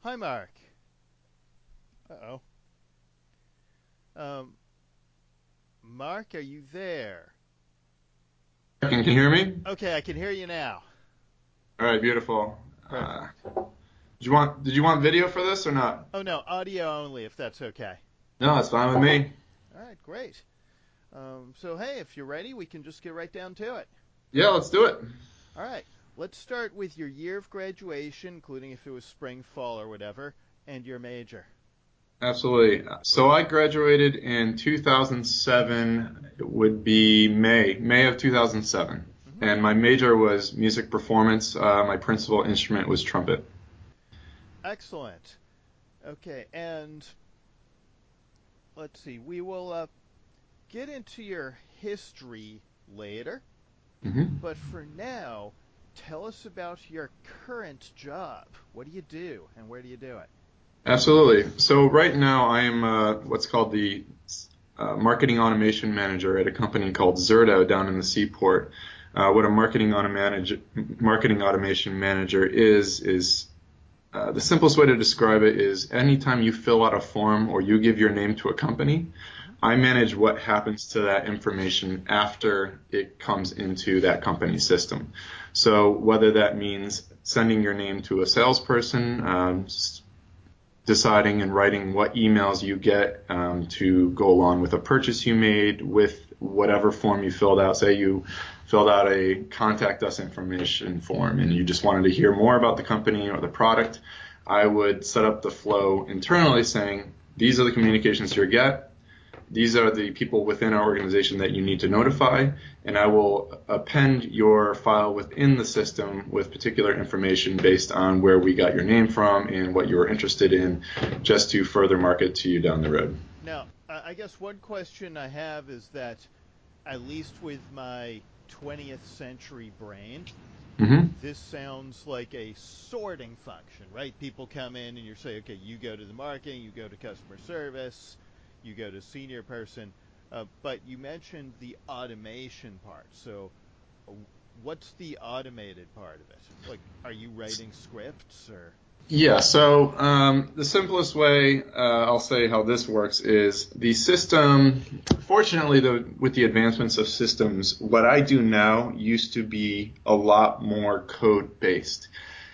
Hi, Mark. Uh-oh. Um, Mark, are you there? Can you hear me? Okay, I can hear you now. All right, beautiful. Perfect. Did you want video for this or not? Oh, no, audio only, if that's okay. No, it's fine with me. All right, great. So, hey, if you're ready, we can just get right down to it. Yeah, let's do it. All right, let's start with your year of graduation, including if it was spring, fall, or whatever, and your major. Absolutely. So I graduated in 2007. It would be May of 2007. hmm And my major was music performance. My principal instrument was trumpet. Excellent. Okay, and let's see, we will get into your history later. hmm But for now, tell us about your current job. What do you do and where do you do it? Absolutely. So right now I am what's called the marketing automation manager at a company called Zerto down in the Seaport. What a marketing automation manager is the simplest way to describe it is anytime you fill out a form or you give your name to a company, hmm I manage what happens to that information after it comes into that company system. So whether that means sending your name to a salesperson, deciding and writing what emails you get to go along with a purchase you made with whatever form you filled out. Say you filled out a contact us information form and you just wanted to hear more about the company or the product. I would set up the flow internally saying, these are the communications you get. These are the people within our organization that you need to notify, and I will append your file within the system with particular information based on where we got your name from and what you were interested in, just to further market to you down the road. Now, I guess one question I have is that, at least with my 20th century brain, hmm this sounds like a sorting function, right? People come in and you say, okay, you go to the marketing, you go to customer service, you go to senior person. But you mentioned the automation part. So, uh, what's the automated part of it? Like, are you writing scripts or? Yeah, so the simplest way I'll say how this works is the system. Fortunately, with the advancements of systems, what I do now used to be a lot more code based.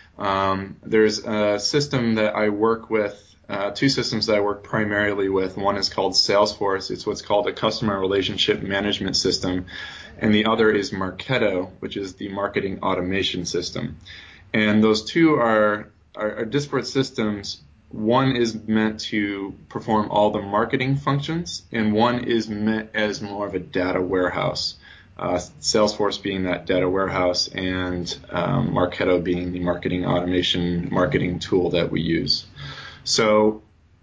There's a system that I work with, two systems that I work primarily with. One is called Salesforce. It's what's called a customer relationship management system. Oh, And the other is Marketo, which is the marketing automation system. And those two are disparate systems. One is meant to perform all the marketing functions, and one is meant as more of a data warehouse. Salesforce being that data warehouse, and Marketo being the marketing automation marketing tool that we use. So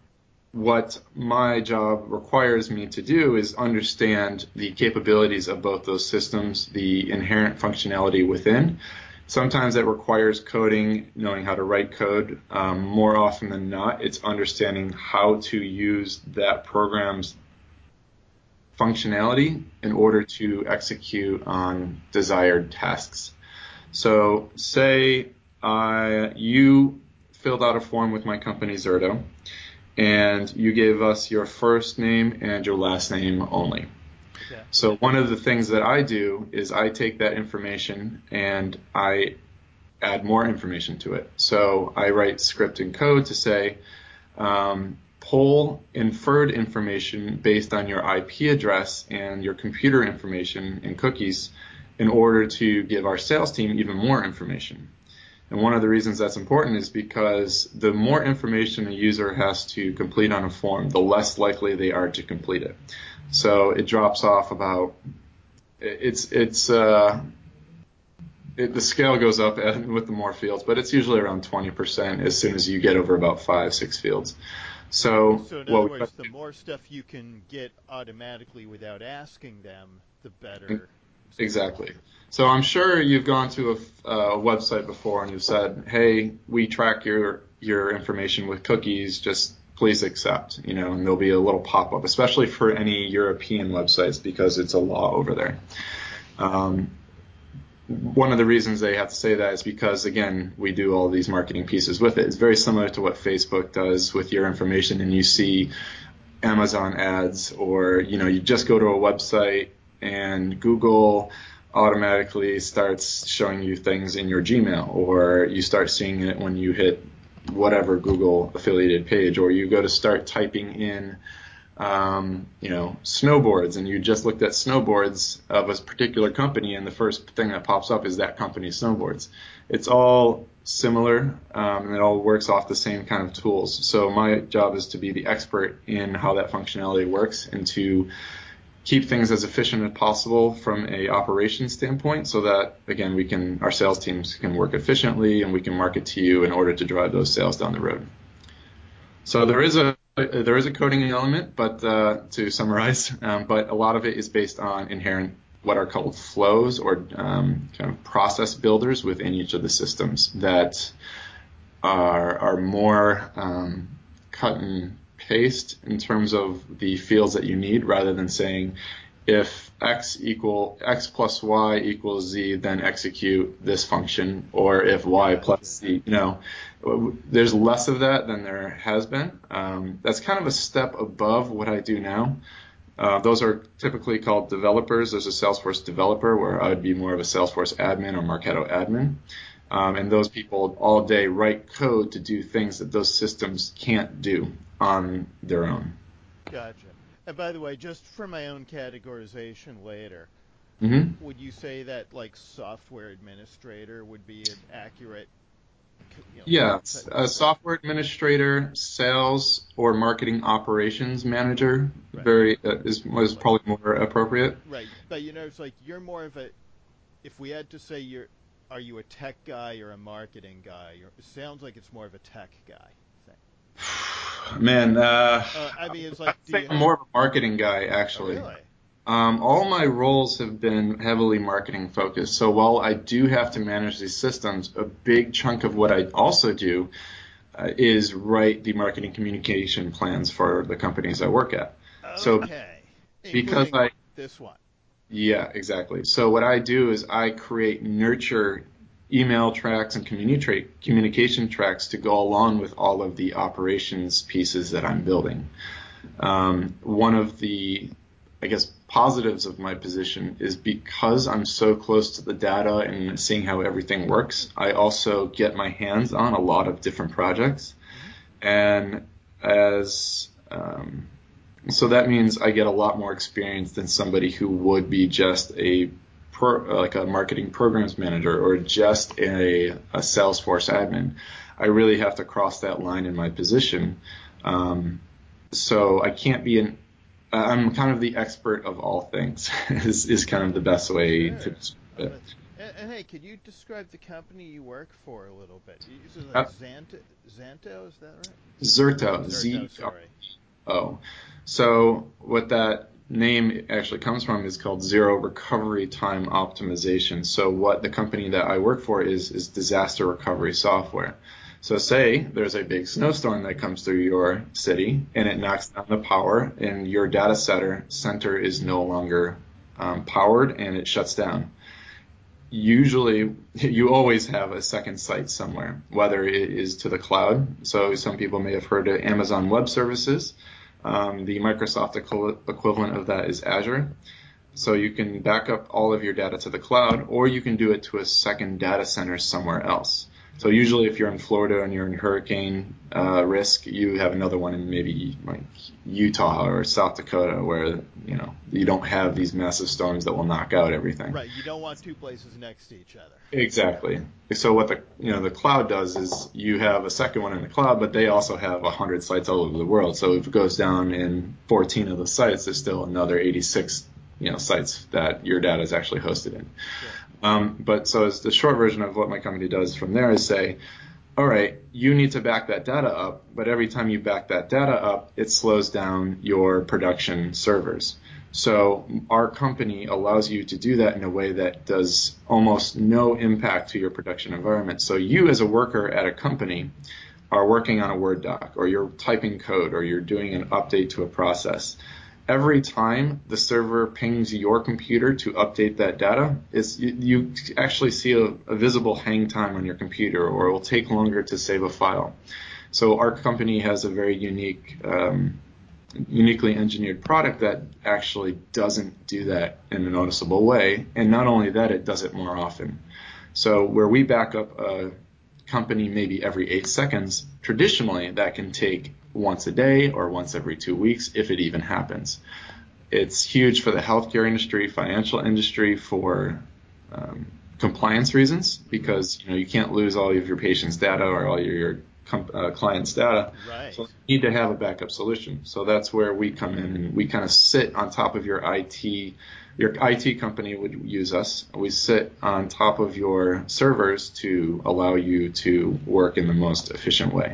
what my job requires me to do is understand the capabilities of both those systems, the inherent functionality within. Sometimes it requires coding, knowing how to write code. More often than not, it's understanding how to use that program's functionality in order to execute on desired tasks. So say you filled out a form with my company Zerto, and you gave us your first name and your last name only. okay. So one of the things that I do is I take that information and I add more information to it. So I write script and code to say, pull inferred information based on your IP address and your computer information and cookies in order to give our sales team even more information. And one of the reasons that's important is because the more information a user has to complete on a form, the less likely they are to complete it. So it drops off about the scale goes up with the more fields, but it's usually around 20% as soon as you get over about 5, 6 fields. So So, in other what we words, the more stuff you can get automatically without asking them, the better it's going to be. exactly. So I'm sure you've gone to a website before and you've said, "Hey, we track your information with cookies. Just please accept." And there'll be a little pop-up, especially for any European websites because it's a law over there. Okay. Um, one of the reasons they have to say that is because, again, we do all these marketing pieces with it. It's very similar to what Facebook does with your information, and you see Amazon ads, or, you just go to a website and Google automatically starts showing you things in your Gmail, or you start seeing it when you hit whatever Google affiliated page, or you go to start typing in snowboards, and you just looked at snowboards of a particular company, and the first thing that pops up is that company's snowboards. It's all similar, and it all works off the same kind of tools. So my job is to be the expert in how that functionality works, and to keep things as efficient as possible from a operations standpoint, so that, again, our sales teams can work efficiently, and we can market to you in order to drive those sales down the road. So there is a coding element, but to summarize, but a lot of it is based on inherent, what are called flows, or kind of process builders within each of the systems that are more cut and paste in terms of the fields that you need, rather than saying, if x plus y equals z, then execute this function, or if y plus z. There's less of that than there has been. That's kind of a step above what I do now. Those are typically called developers. There's a Salesforce developer, where I would be more of a Salesforce admin or Marketo admin. And those people all day write code to do things that those systems can't do on their own. Gotcha. And by the way, just for my own categorization later, would you say that like software administrator would be an accurate? Yeah, a software administrator, sales, or marketing operations manager, right. is probably more appropriate. Right, but it's like you're more of a. If we had to say are you a tech guy or a marketing guy? It sounds like it's more of a tech guy thing. Man, I mean, it's like, I'm more of a marketing guy, actually. Oh, really? All my roles have been heavily marketing focused. So while I do have to manage these systems, a big chunk of what I also do is write the marketing communication plans for the companies I work at. Okay. So because this one. Yeah, exactly. So what I do is I nurture email tracks and communication tracks to go along with all of the operations pieces that I'm building. One of the, I guess, positives of my position is because I'm so close to the data and seeing how everything works, I also get my hands on a lot of different projects. And so that means I get a lot more experience than somebody who would be just like a marketing programs manager, or just a Salesforce admin. I really have to cross that line in my position. So I can't be I'm kind of the expert of all things is kind of the best way to describe it. And hey, could you describe the company you work for a little bit? Is it like Zanto, is that right? Zerto, sorry. Z-O. So what that name actually comes from is called Zero Recovery Time Optimization. So what the company that I work for is disaster recovery software. So say there's a big snowstorm that comes through your city, and it knocks down the power, and your data center is no longer powered, and it shuts down. Usually, you always have a second site somewhere, whether it is to the cloud. So some people may have heard of Amazon Web Services. The Microsoft equivalent of that is Azure. So you can back up all of your data to the cloud, or you can do it to a second data center somewhere else. So usually if you're in Florida and you're in hurricane risk, you have another one in maybe like Utah or South Dakota, where you don't have these massive storms that will knock out everything. Right, you don't want two places next to each other. Exactly. So what the cloud does is you have a second one in the cloud, but they also have 100 sites all over the world. So if it goes down in 14 of the sites, there's still another 86 sites that your data is actually hosted in. Sure. But so as the short version of what my company does from there is say, all right, you need to back that data up, but every time you back that data up, it slows down your production servers. So our company allows you to do that in a way that does almost no impact to your production environment. So you as a worker at a company are working on a Word doc, or you're typing code, or you're doing an update to a process. every time the server pings your computer to update that data, you actually see a visible hang time on your computer, or it will take longer to save a file. So our company has a very uniquely engineered product that actually doesn't do that in a noticeable way. And not only that, it does it more often. So where we back up a company maybe every 8 seconds, traditionally that can take once a day or once every 2 weeks, if it even happens. It's huge for the healthcare industry, financial industry, for compliance reasons, because you can't lose all of your patients' data or all your clients' data. Right. So you need to have a backup solution. So that's where we come in, and we kind of sit on top of your IT. Your IT company would use us. We sit on top of your servers to allow you to work in the most efficient way.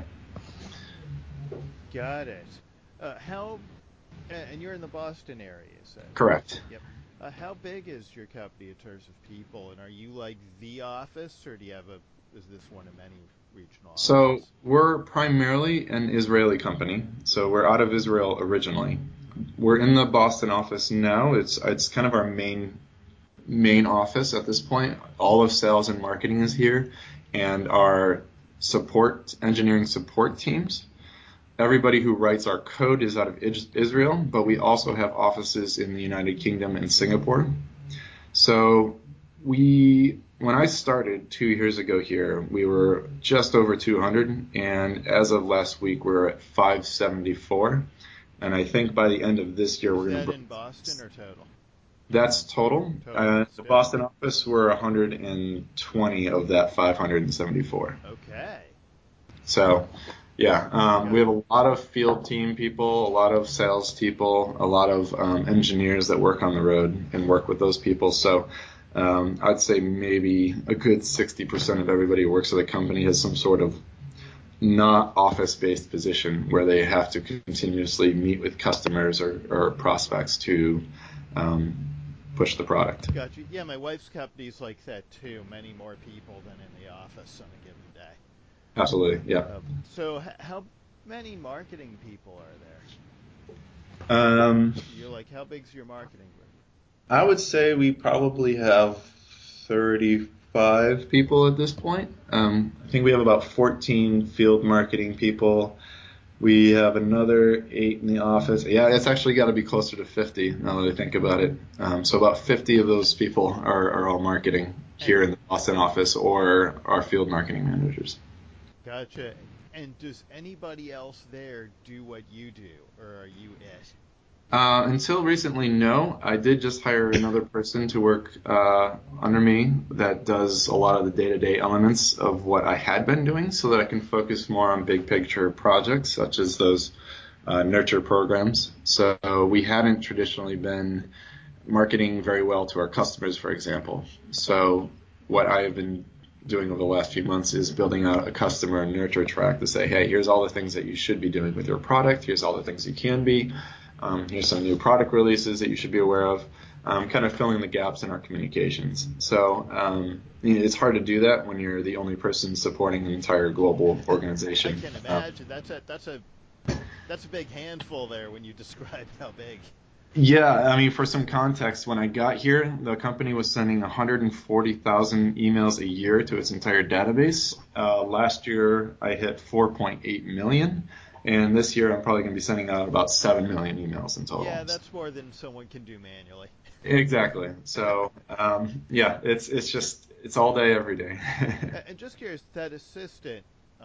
Got it. And you're in the Boston area, you said? Correct. Yep. How big is your company in terms of people? And are you like the office, or is this one of many regional So offices? we're primarily an Israeli company. So we're out of Israel originally. We're in the Boston office now. It's kind of our main office at this point. All of sales and marketing is here, and our engineering support teams. Everybody who writes our code is out of Israel, but we also have offices in the United Kingdom and Singapore. So when I started 2 years ago here, we were just over 200, and as of last week, we're at 574. And I think by the end of this year, we're going to. Is that in Boston or total? That's total. Total. The Boston office, we're 120 of that 574. Okay. So, yeah, we have a lot of field team people, a lot of sales people, a lot of engineers that work on the road and work with those people. So I'd say maybe a good 60% of everybody who works at the company has some sort of not office-based position where they have to continuously meet with customers or prospects to push the product. Gotcha. Yeah, my wife's company's like that too. Many more people than in the office on a given day. Absolutely, yeah. So how many marketing people are Um, there? You're like, how big's your marketing group? I would say we probably have 35 people at this point. I think we have about 14 field marketing people. We have another 8 in the office. Yeah, it's actually got to be closer to 50 now that I think about it. So about 50 of those people are all marketing here in the Boston office or our field marketing managers. Gotcha. And does anybody else there do what you do, or are you it? Until recently, no. I did just hire another person to work under me that does a lot of the day-to-day elements of what I had been doing so that I can focus more on big picture projects such as those nurture programs. So we hadn't traditionally been marketing very well to our customers, for example. So what I have been doing over the last few months is building out a customer nurture track to say, hey, here's all the things that you should be doing with your product. Here's all the things you can be. Here's some new product releases that you should be aware of, kind of filling the gaps in our communications. So it's hard to do that when you're the only person supporting an entire global I organization. can imagine. That's a big handful there when you describe how big. Yeah, I mean, for some context, when I got here, the company was sending 140,000 emails a year to its entire database. Last year, I hit 4.8 million. And this year, I'm probably going to be sending out about 7 million emails in total. Yeah, that's more than someone can do manually. Exactly. So, yeah, it's all day, every day. And just curious, that assistant,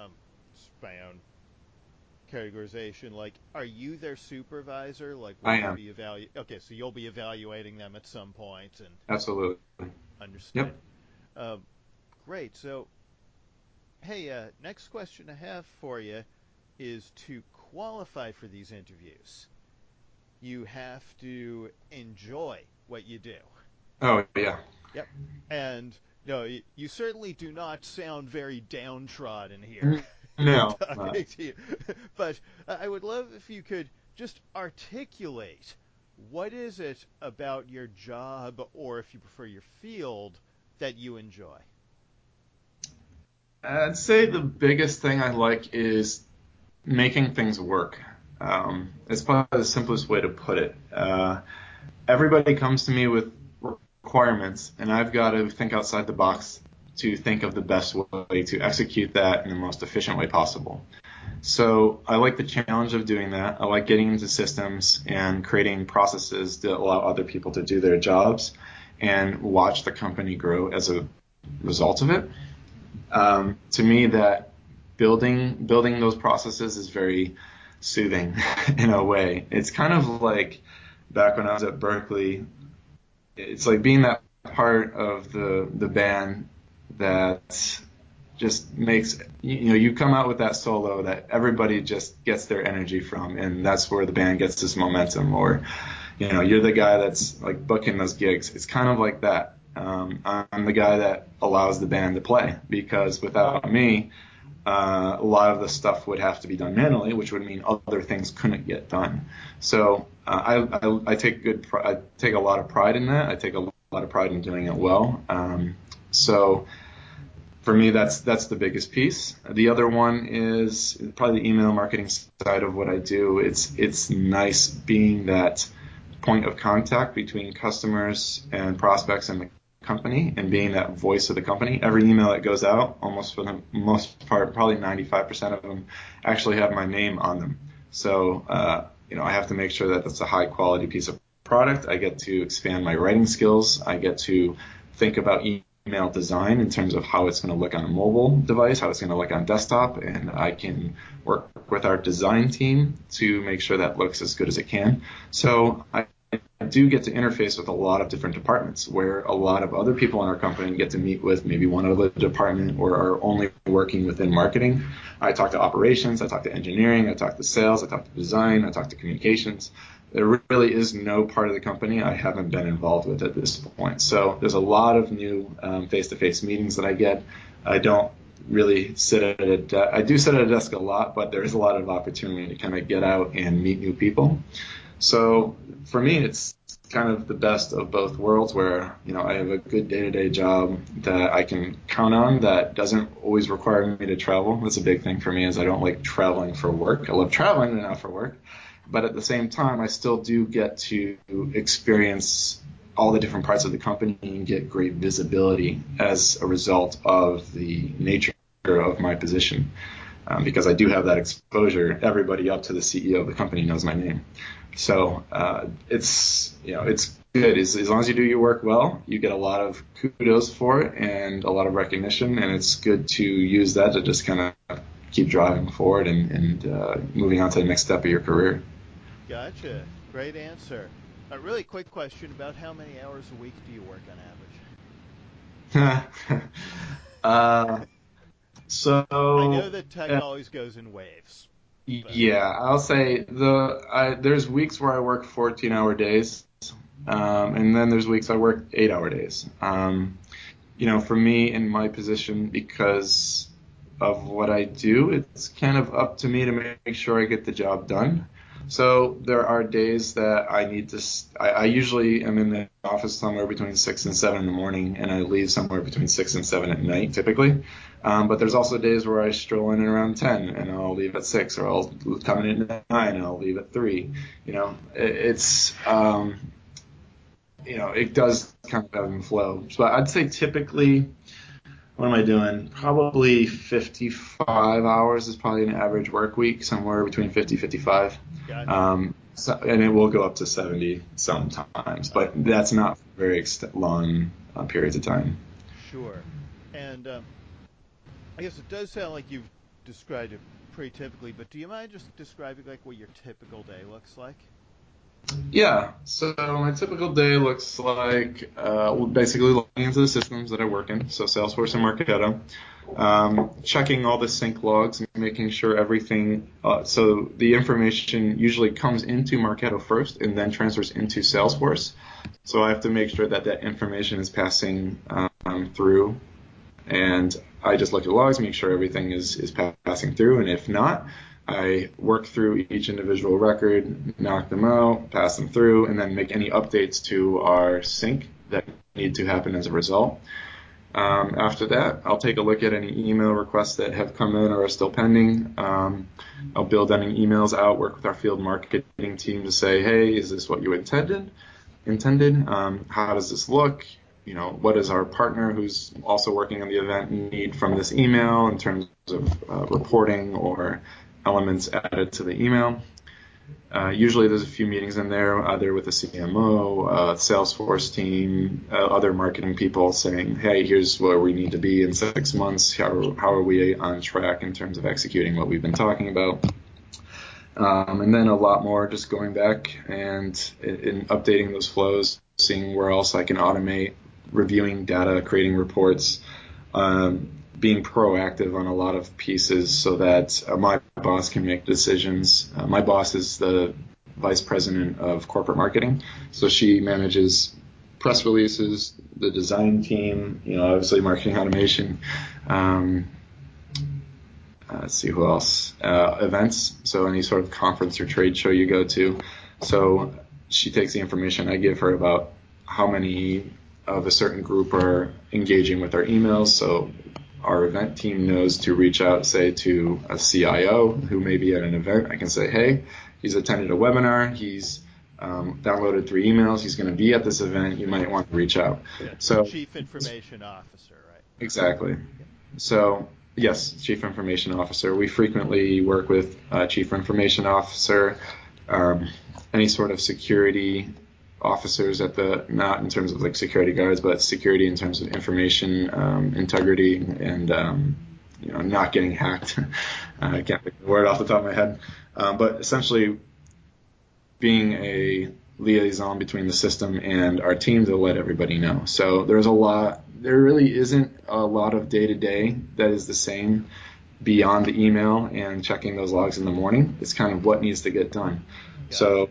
my own categorization, like, are you their supervisor? Like, will I you am. be Okay, so you'll be evaluating them at some point, and Absolutely. understood. Yep. Um, Great. So, hey, next question I have for you is to qualify for these interviews. You have to enjoy what you do. Oh, yeah. Yep. And no, you certainly do not sound very downtrodden here Mm, No. talking to you. But I would love if you could just articulate what is it about your job, or if you prefer your field, that you enjoy. I'd say the biggest thing I like is making things work. It's probably the simplest way to put it. Everybody comes to me with requirements, and I've got to think outside the box to think of the best way to execute that in the most efficient way possible. So I like the challenge of doing that. I like getting into systems and creating processes that allow other people to do their jobs and watch the company grow as a result of it. To me, that building those processes is very soothing in a way. It's kind of like back when I was at Berkeley. It's like being that part of the band that just makes, you come out with that solo that everybody just gets their energy from, and that's where the band gets this momentum. Or you're the guy that's like booking those gigs. It's kind of like that. I'm the guy that allows the band to play, because without me, a lot of the stuff would have to be done manually, which would mean other things couldn't get done. So I take a lot of pride in that. I take a lot of pride in doing it well. So for me, that's the biggest piece. The other one is probably the email marketing side of what I do. It's nice being that point of contact between customers and prospects and the company, and being that voice of the company. Every email that goes out, almost for the most part, probably 95% of them actually have my name on them. So, I have to make sure that that's a high quality piece of product. I get to expand my writing skills. I get to think about email design in terms of how it's going to look on a mobile device, how it's going to look on desktop, and I can work with our design team to make sure that looks as good as it can. So I do get to interface with a lot of different departments, where a lot of other people in our company get to meet with maybe one other department or are only working within marketing. I talk to operations, I talk to engineering, I talk to sales, I talk to design, I talk to communications. There really is no part of the company I haven't been involved with at this point. So there's a lot of new face-to-face meetings that I get. I don't really sit at I do sit at a desk a lot, but there's a lot of opportunity to kind of get out and meet new people. So for me, it's kind of the best of both worlds, where I have a good day-to-day job that I can count on that doesn't always require me to travel. That's a big thing for me, is I don't like traveling for work. I love traveling, but not for work. But at the same time, I still do get to experience all the different parts of the company and get great visibility as a result of the nature of my position. Because I do have that exposure. Everybody up to the CEO of the company knows my name. So it's good. As long as you do your work well, you get a lot of kudos for it and a lot of recognition, and it's good to use that to just kind of keep driving forward and moving on to the next step of your career. Gotcha. Great answer. A really quick question about how many hours a week do you work on average? So I know that tech always goes in waves. But yeah, I'll say there's weeks where I work 14-hour days, and then there's weeks I work 8-hour days. For me in my position, because of what I do, it's kind of up to me to make sure I get the job done. So there are days that I need to. I usually am in the office somewhere between 6 and 7 in the morning, and I leave somewhere between 6 and 7 at night, typically. But there's also days where I stroll in around 10, and I'll leave at 6, or I'll come in at 9, and I'll leave at 3. It does kind of ebb and flow. So I'd say typically, what am I doing? Probably 55 hours is probably an average work week, somewhere between 50, 55. gotcha. And it will go up to 70 sometimes, but that's not very long periods of time. Sure. And I guess it does sound like you've described it pretty typically, but do you mind just describing like what your typical day looks like? Yeah, so my typical day looks like basically logging into the systems that I work in, so Salesforce and Marketo, checking all the sync logs and making sure everything, so the information usually comes into Marketo first and then transfers into Salesforce. So I have to make sure that that information is passing through, and I just look at logs, make sure everything is passing through, and if not, I work through each individual record, knock them out, pass them through, and then make any updates to our sync that need to happen as a result. After that, I'll take a look at any email requests that have come in or are still pending. I'll build any emails out, work with our field marketing team to say, hey, is this what you intended? How does this look? What does our partner who's also working on the event need from this email in terms of reporting or elements added to the email? Usually there's a few meetings in there, either with the CMO, Salesforce team, other marketing people saying, hey, here's where we need to be in 6 months. How are we on track in terms of executing what we've been talking about? And then a lot more just going back and in updating those flows, seeing where else I can automate, reviewing data, creating reports, being proactive on a lot of pieces so that my boss can make decisions. My boss is the vice president of corporate marketing, so she manages press releases, the design team, obviously marketing automation. Let's see who else. Events, so any sort of conference or trade show you go to. So she takes the information I give her about how many of a certain group are engaging with our emails. So our event team knows to reach out, say, to a CIO who may be at an event. I can say, hey, he's attended a webinar. He's downloaded 3 emails. He's going to be at this event. You might want to reach out. Yeah, so Chief Information Officer, right? Exactly. So, yes, Chief Information Officer. We frequently work with Chief Information Officer, any sort of security officers not in terms of like security guards, but security in terms of information integrity and not getting hacked. I can't think of the word off the top of my head, but essentially being a liaison between the system and our team to let everybody know. So there really isn't a lot of day-to-day that is the same beyond the email and checking those logs in the morning. It's kind of what needs to get done. Yeah. So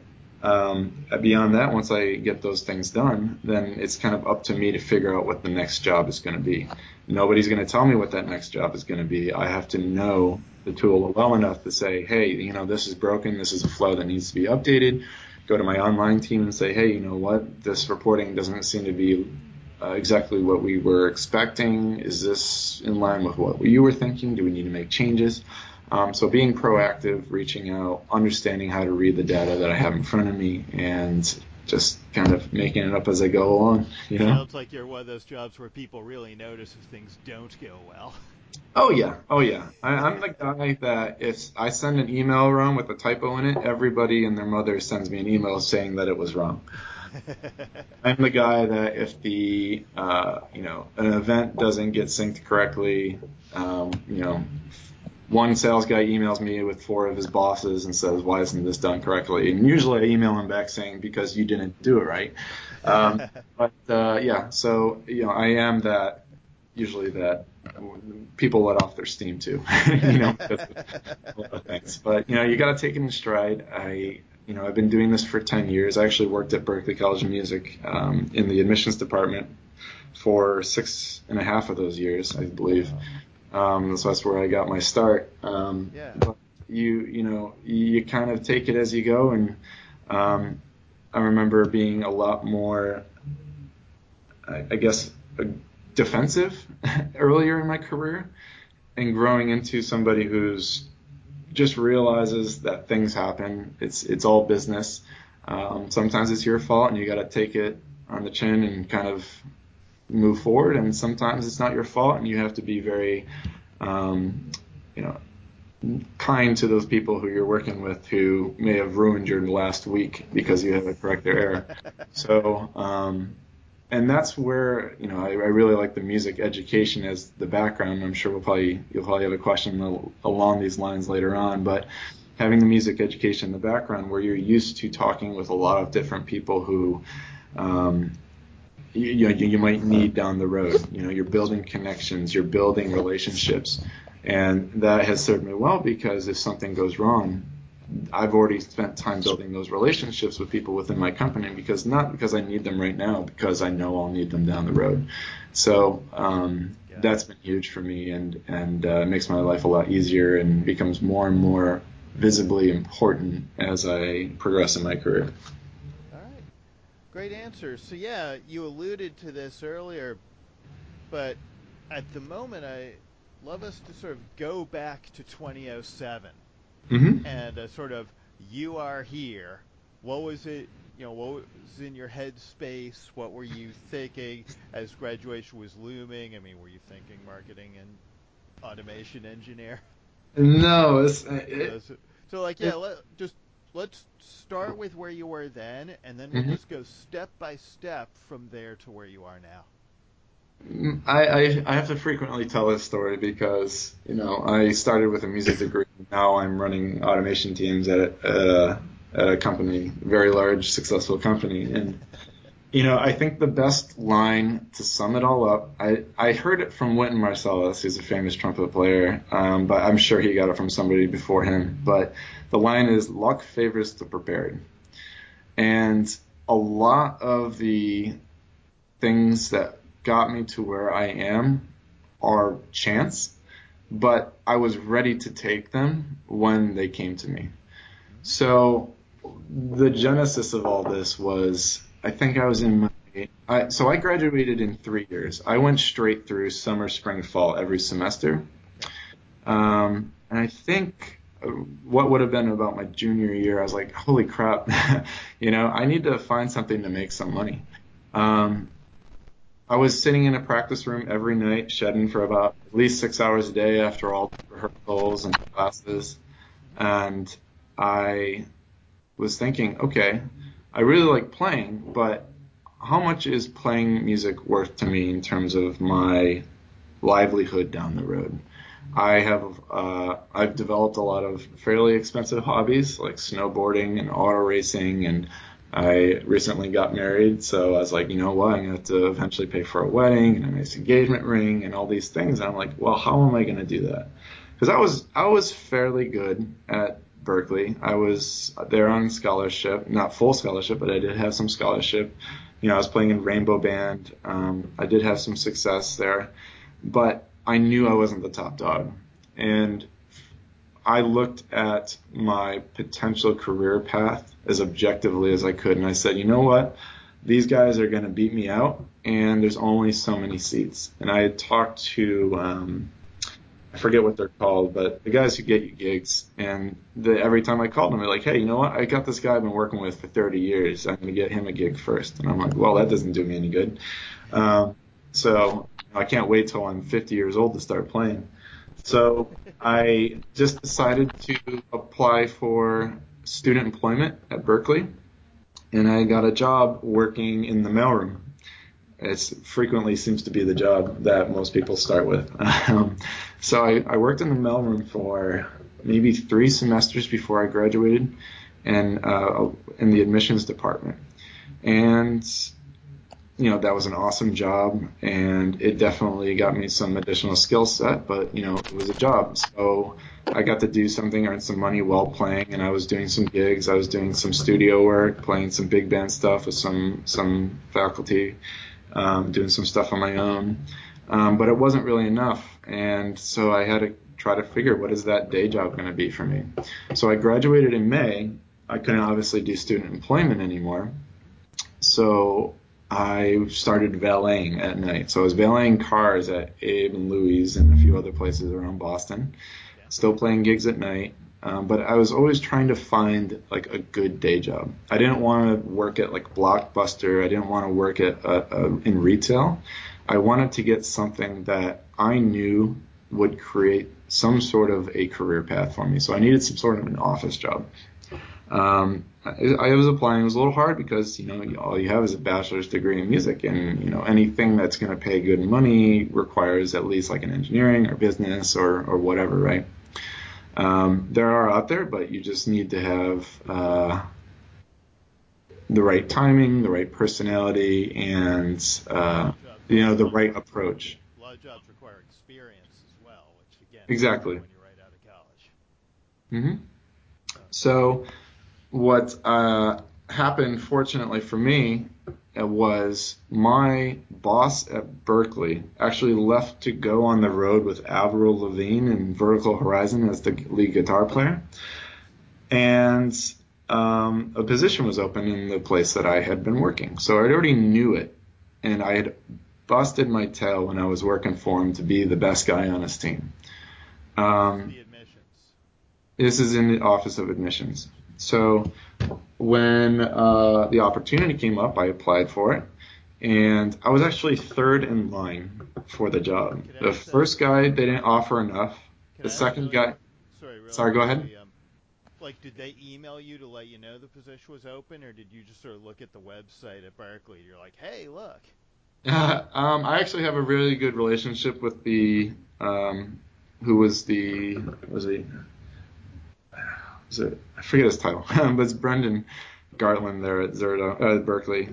beyond that, once I get those things done, then it's kind of up to me to figure out what the next job is going to be. Nobody's going to tell me what that next job is going to be. I have to know the tool well enough to say, hey, this is broken. This is a flow that needs to be updated. Go to my online team and say, hey, you know what? This reporting doesn't seem to be exactly what we were expecting. Is this in line with what you were thinking? Do we need to make changes? So being proactive, reaching out, understanding how to read the data that I have in front of me, and just kind of making it up as I go along. Sounds like you're one of those jobs where people really notice if things don't go well. Oh yeah. I'm the guy that if I send an email wrong with a typo in it, everybody and their mother sends me an email saying that it was wrong. I'm the guy that if the an event doesn't get synced correctly, one sales guy emails me with 4 of his bosses and says, why isn't this done correctly? And usually I email him back saying, because you didn't do it right. So I am that usually that people let off their steam too, because of a lot of things. But you got to take it in stride. I've been doing this for 10 years. I actually worked at Berklee College of Music in the admissions department for 6.5 of those years, I believe. So that's where I got my start. But you kind of take it as you go, and I remember being a lot more, I guess, defensive earlier in my career, and growing into somebody who's just realizes that things happen. It's all business. Sometimes it's your fault, and you got to take it on the chin and kind of move forward. And sometimes it's not your fault, and you have to be very, kind to those people who you're working with who may have ruined your last week because you haven't corrected their error. So, and that's where I really like the music education as the background. I'm sure you'll probably have a question along these lines later on, but having the music education in the background where you're used to talking with a lot of different people who you might need down the road. You're building connections, you're building relationships, and that has served me well because if something goes wrong, I've already spent time building those relationships with people within my company not because I need them right now, because I know I'll need them down the road. So that's been huge for me, and makes my life a lot easier and becomes more and more visibly important as I progress in my career. All right. Great answer. So yeah, you alluded to this earlier, but at the moment I love us to sort of go back to 2007 Hmm. and sort of you are here. What was it? What was in your head space? What were you thinking as graduation was looming? I mean, were you thinking marketing and automation engineer? No, So like, yeah, it let's start with where you were then, and then we'll mhm. just go step by step from there to where you are now. I have to frequently tell this story because, I started with a music degree. Now I'm running automation teams at a company, very large, successful company. And, I think the best line to sum it all up, I heard it from Wynton Marsalis, who's a famous trumpet player, but I'm sure he got it from somebody before him. But the line is, luck favors the prepared. And a lot of the things that got me to where I am are chance, but I was ready to take them when they came to me. Hmm. So the genesis of all this was, I think I was in so I graduated in 3 years. I went straight through summer, spring, fall every semester. Okay. And I think what would have been about my junior year, I was like, holy crap, I need to find something to make some money. Um, I was sitting in a practice room every night, shedding for about at least 6 hours a day after all the rehearsals and classes. And I was thinking, okay, I really like playing, but how much is playing music worth to me in terms of my livelihood down the road? I've developed a lot of fairly expensive hobbies like snowboarding and auto racing, and I recently got married, so I was like, you know what, I'm gonna have to eventually pay for a wedding and a nice engagement ring and all these things. And I'm like, well, how am I gonna do that? Because I was fairly good at Berkeley. I was there on scholarship, not full scholarship, but I did have some scholarship. I was playing in Rainbow Band. I did have some success there, but I knew I wasn't the top dog. And I looked at my potential career path as objectively as I could. And I said, you know what? These guys are going to beat me out, and there's only so many seats. And I had talked to, I forget what they're called, but the guys who get you gigs. And every time I called them, they're like, hey, you know what? I got this guy I've been working with for 30 years. I'm going to get him a gig first. And I'm like, well, that doesn't do me any good. Um, so I can't wait till I'm 50 years old to start playing. So I just decided to apply for student employment at Berkeley, and I got a job working in the mailroom. It frequently seems to be the job that most people start with. So I worked in the mailroom for maybe 3 semesters before I graduated, and in the admissions department. And that was an awesome job, and it definitely got me some additional skill set, but, it was a job. So I got to do something, earn some money while playing, and I was doing some gigs. I was doing some studio work, playing some big band stuff with some faculty, doing some stuff on my own. But it wasn't really enough, and so I had to try to figure, what is that day job going to be for me? So I graduated in May. I couldn't obviously do student employment anymore. So I started valeting at night. So I was valeting cars at Abe and Louie's and a few other places around Boston, Okay. still playing gigs at night. But I was always trying to find like a good day job. I didn't want to work at like Blockbuster. I didn't want to work at in retail. I wanted to get something that I knew would create some sort of a career path for me. So I needed some sort of an office job. I was applying. It was a little hard because, all you have is a bachelor's degree in music, and, anything that's going to pay good money requires at least like an engineering or business or whatever, right? There are out there, but you just need to have the right timing, the right personality, and, A lot of jobs also the right approach. a lot of jobs require experience as well, which again is rare Exactly. when you're right out of college. Hmm. Uh, So what happened, fortunately for me, was my boss at Berkeley actually left to go on the road with Avril Lavigne and Vertical Horizon as the lead guitar player. And a position was open in the place that I had been working. So I already knew it. And I had busted my tail when I was working for him to be the best guy on his team. what was Um, the admissions? This is in the Office of Admissions. So when the opportunity came up, I applied for it, and I was actually third in line for the job. The first guy, they didn't offer enough. The second guy, sorry, go ahead. Like, did they email you to let you know the position was open, or did you just sort of look at the website at Berkeley and you're like, hey, look? I actually have a really good relationship with the who was I forget his title, but it's Brendan Gartland there at Berkeley.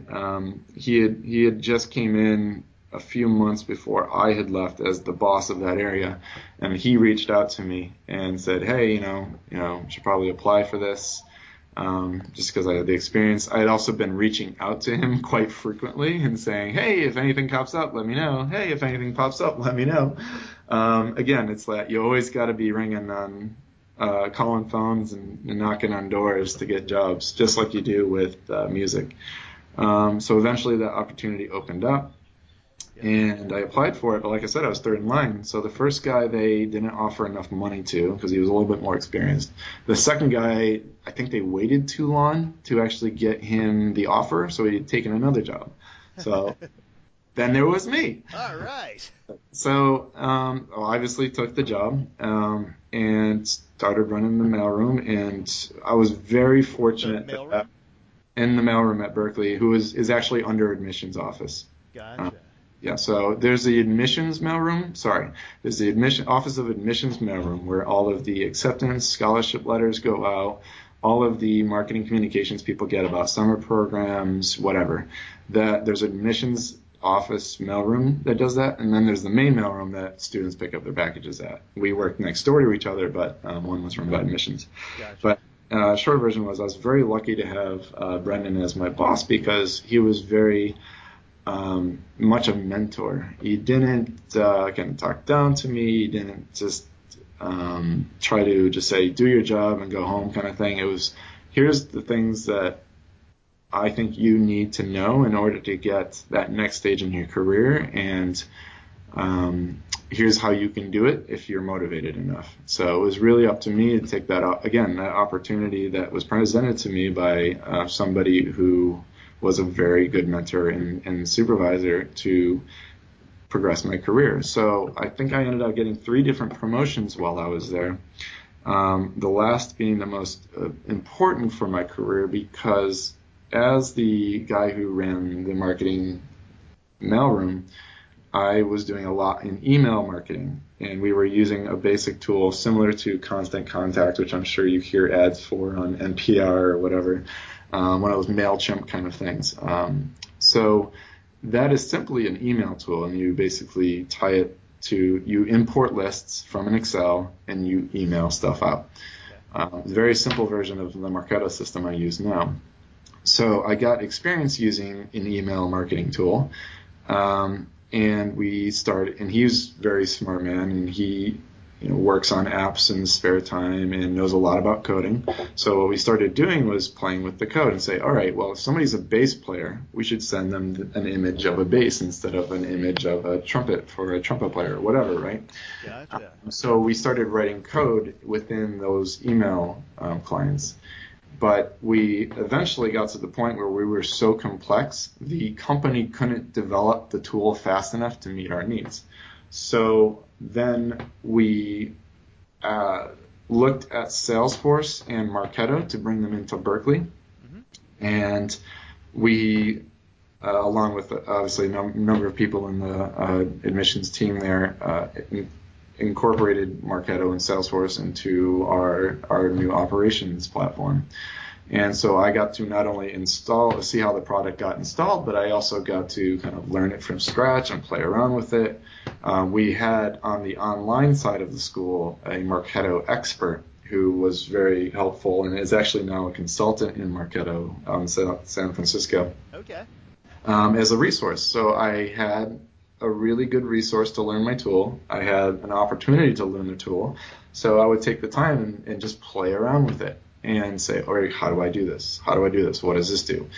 He had just came in a few months before I had left as the boss of that area, and he reached out to me and said, "Hey, you should probably apply for this." Just because I had the experience. I had also been reaching out to him quite frequently and saying, "Hey, if anything pops up, let me know. Hey, if anything pops up, let me know." Again, it's like you always got to be ringing on, calling phones and knocking on doors to get jobs, just like you do with music. So eventually that opportunity opened up. And I applied for it, but like I said, I was third in line. So the first guy they didn't offer enough money to because he was a little bit more experienced. The second guy, I think they waited too long to actually get him the offer, so he had taken another job. So then there was me. All right. So I obviously took the job and started running the mailroom, and I was very fortunate in the mailroom at Berkeley, who is actually under admissions office. Gotcha. Yeah, so there's the admissions mailroom. Sorry, there's the Office of Admissions mailroom where all of the acceptance, scholarship letters go out, all of the marketing communications people get about summer programs, whatever. There's admissions office mailroom that does that, and then there's the main mailroom that students pick up their packages at. We work next door to each other, but one was run by admissions. Gotcha. But short version was I was very lucky to have Brendan as my boss because he was very much a mentor. He didn't kind of talk down to me. He didn't just try to just say, do your job and go home kind of thing. It was, here's the things that I think you need to know in order to get that next stage in your career, and here's how you can do it if you're motivated enough. So it was really up to me to take that opportunity that was presented to me by somebody who was a very good mentor and supervisor to progress my career. So I think I ended up getting 3 different promotions while I was there. The last being the most important for my career because as the guy who ran the marketing mailroom, I was doing a lot in email marketing, and we were using a basic tool similar to Constant Contact, which I'm sure you hear ads for on NPR or whatever. One of those MailChimp kind of things. So that is simply an email tool, and you basically you import lists from an Excel and you email stuff out. It's a very simple version of the Marketo system I use now. So I got experience using an email marketing tool, and we started, and he's a very smart man, and he works on apps in his spare time and knows a lot about coding. So what we started doing was playing with the code and say, all right, well, if somebody's a bass player, we should send them an image of a bass instead of an image of a trumpet for a trumpet player or whatever, right? Gotcha. So we started writing code within those email clients. But we eventually got to the point where we were so complex, the company couldn't develop the tool fast enough to meet our needs. So then we looked at Salesforce and Marketo to bring them into Berkeley. Mm-hmm. And we, along with obviously a number of people in the admissions team there, incorporated Marketo and Salesforce into our new operations platform. And so I got to not only see how the product got installed, but I also got to kind of learn it from scratch and play around with it. We had on the online side of the school a Marketo expert who was very helpful and is actually now a consultant in Marketo in San Francisco. Okay. As a resource. So I had a really good resource to learn my tool. I had an opportunity to learn the tool. So I would take the time and just play around with it and say, all right, how do I do this? How do I do this? What does this do?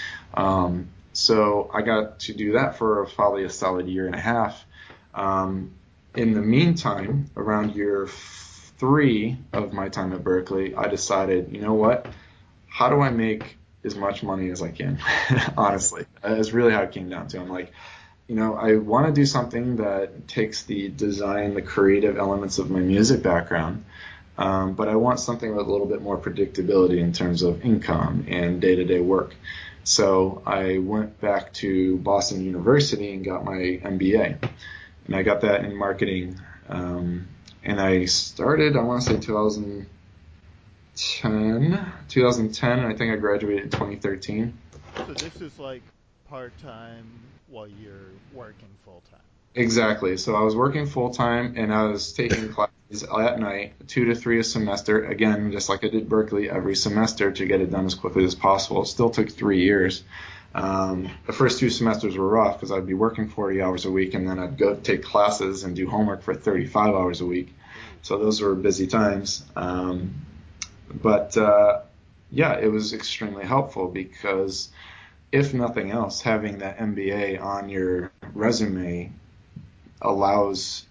So I got to do that for probably a solid year and a half. In the meantime, around year 3 of my time at Berkeley, I decided, you know what? How do I make as much money as I can? Honestly, that's really how it came down to. I'm like, I want to do something that takes the design, the creative elements of my music background, but I want something with a little bit more predictability in terms of income and day-to-day work. So I went back to Boston University and got my MBA, and I got that in marketing. And I started, I want to say 2010. I think I graduated in 2013. So this is like part-time while you're working full-time. Exactly. So I was working full time and I was taking classes at night, 2 to 3 a semester. Again, just like I did Berkeley, every semester to get it done as quickly as possible. It still took 3 years. The first 2 semesters were rough because I'd be working 40 hours a week and then I'd go take classes and do homework for 35 hours a week. So those were busy times. But yeah, it was extremely helpful because if nothing else, having that MBA on your resume allows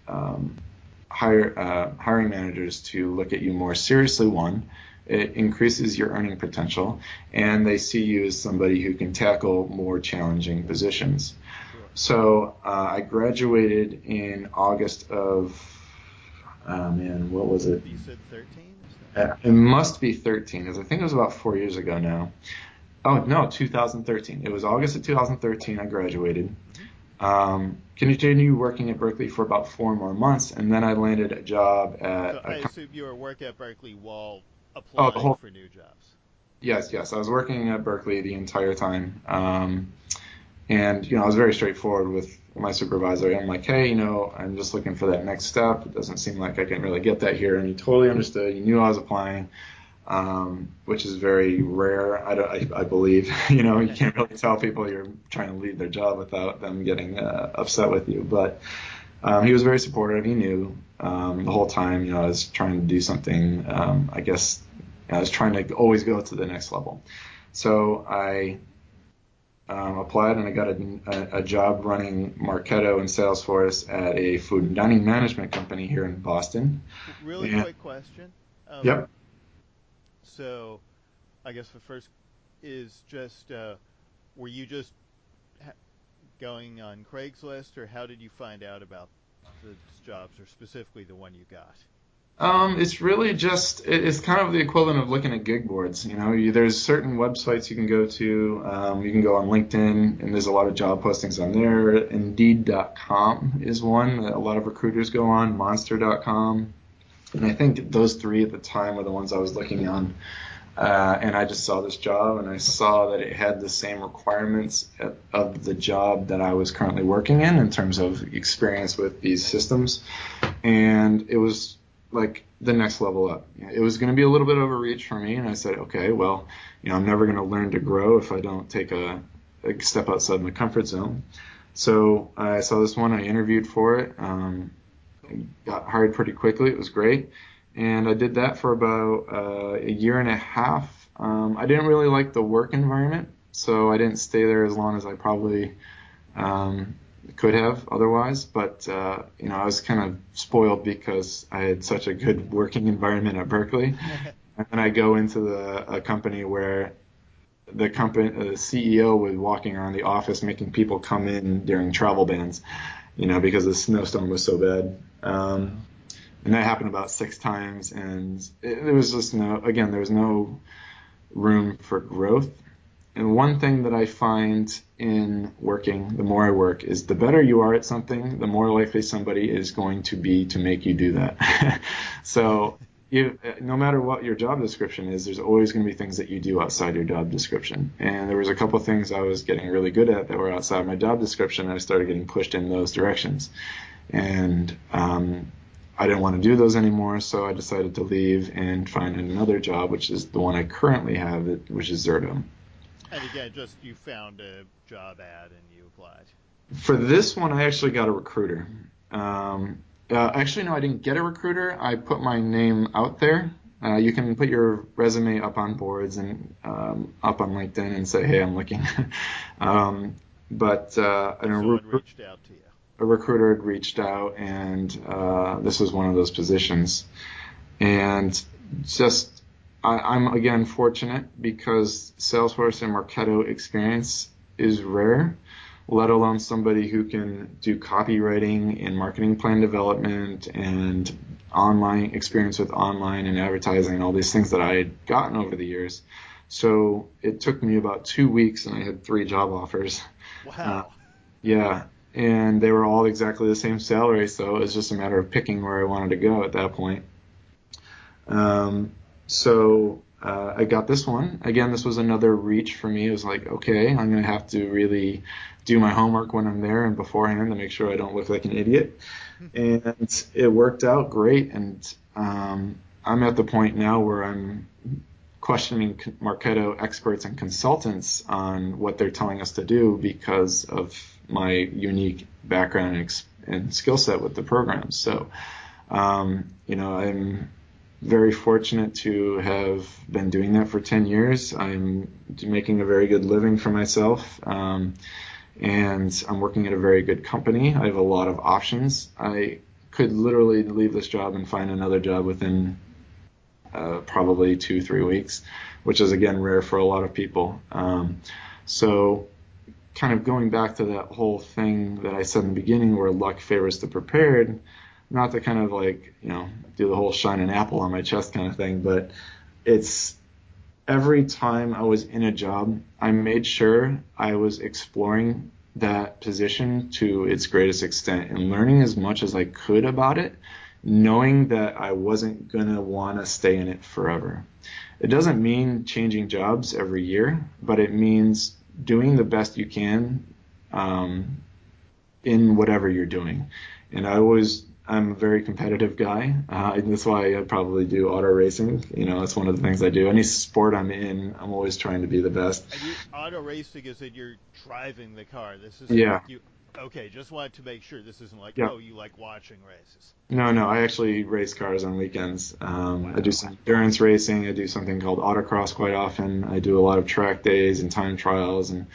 hiring managers to look at you more seriously. One, it increases your earning potential, and they see you as somebody who can tackle more challenging positions. Sure. So I graduated in August of, what was it? You said 13? It must be 13, because I think it was about 4 years ago now. Oh, no, 2013. It was August of 2013 I graduated. Continued working at Berkeley for about 4 more months, and then I landed a job at So I assume you were working at Berkeley while the applying whole. for new jobs. Yes. I was working at Berkeley the entire time, and I was very straightforward with my supervisor. I'm like, hey, I'm just looking for that next step. It doesn't seem like I can really get that here, and he totally understood. He knew I was applying. Which is very rare. I believe, you can't really tell people you're trying to leave their job without them getting upset with you. But he was very supportive. He knew the whole time, I was trying to do something. I guess I was trying to always go to the next level. So I applied and I got a job running Marketo and Salesforce at a food and dining management company here in Boston. Really And quick question. yep. So I guess the first is just, were you just ha- going on Craigslist, or how did you find out about the jobs, or specifically the one you got? It's really just it's kind of the equivalent of looking at gig boards. There's certain websites you can go to. You can go on LinkedIn, and there's a lot of job postings on there. Indeed.com is one that a lot of recruiters go on. Monster.com, and I think those 3 at the time were the ones I was looking on. And I just saw this job, and I saw that it had the same requirements of the job that I was currently working in terms of experience with these systems. And it was like the next level up. It was going to be a little bit of a reach for me, and I said, okay, well, I'm never going to learn to grow if I don't take a step outside my comfort zone. So I saw this one, I interviewed for it, got hired pretty quickly. It was great. And I did that for about a year and a half. I didn't really like the work environment, so I didn't stay there as long as I probably could have otherwise. But I was kind of spoiled because I had such a good working environment at Berkeley. And then I go into a company where the CEO was walking around the office making people come in during travel bans, because the snowstorm was so bad. And that happened about 6 times, and there was just there was no room for growth. And one thing that I find in working, the more I work, is the better you are at something, the more likely somebody is going to be to make you do that. So no matter what your job description is, there's always going to be things that you do outside your job description. And there was a couple of things I was getting really good at that were outside my job description, and I started getting pushed in those directions. And I didn't want to do those anymore, so I decided to leave and find another job, which is the one I currently have, which is Zerto. And again, just you found a job ad and you applied. For this one, I actually got a recruiter. Actually, no, I didn't get a recruiter. I put my name out there. You can put your resume up on boards and up on LinkedIn and say, hey, I'm looking. But someone reached out to you. A recruiter had reached out, and this was one of those positions. And just, I'm again fortunate because Salesforce and Marketo experience is rare, let alone somebody who can do copywriting and marketing plan development and online experience with online and advertising and all these things that I had gotten over the years. So it took me about 2 weeks and I had 3 job offers. Uh, Wow. yeah. And they were all exactly the same salary. So it was just a matter of picking where I wanted to go at that point. I got this one. Again, this was another reach for me. It was like, okay, I'm going to have to really do my homework when I'm there and beforehand to make sure I don't look like an idiot. And it worked out great. And I'm at the point now where I'm questioning Marketo experts and consultants on what they're telling us to do because of my unique background and skill set with the program. So, I'm very fortunate to have been doing that for 10 years. I'm making a very good living for myself. And I'm working at a very good company. I have a lot of options. I could literally leave this job and find another job within probably 2-3 weeks, which is again rare for a lot of people. So kind of going back to that whole thing that I said in the beginning where luck favors the prepared, not to kind of like, do the whole shine an apple on my chest kind of thing, but it's every time I was in a job, I made sure I was exploring that position to its greatest extent and learning as much as I could about it, knowing that I wasn't going to want to stay in it forever. It doesn't mean changing jobs every year, but it means doing the best you can in whatever you're doing. And I'm a very competitive guy. That's why I probably do auto racing. It's one of the things I do. Any sport I'm in, I'm always trying to be the best. And you auto racing is that you're driving the car. This isn't Yeah. like you. Okay, just wanted to make sure this isn't like, Yeah. oh, you like watching races. No. I actually race cars on weekends. I do Wow. some endurance racing. I do something called autocross quite often. I do a lot of track days and time trials, and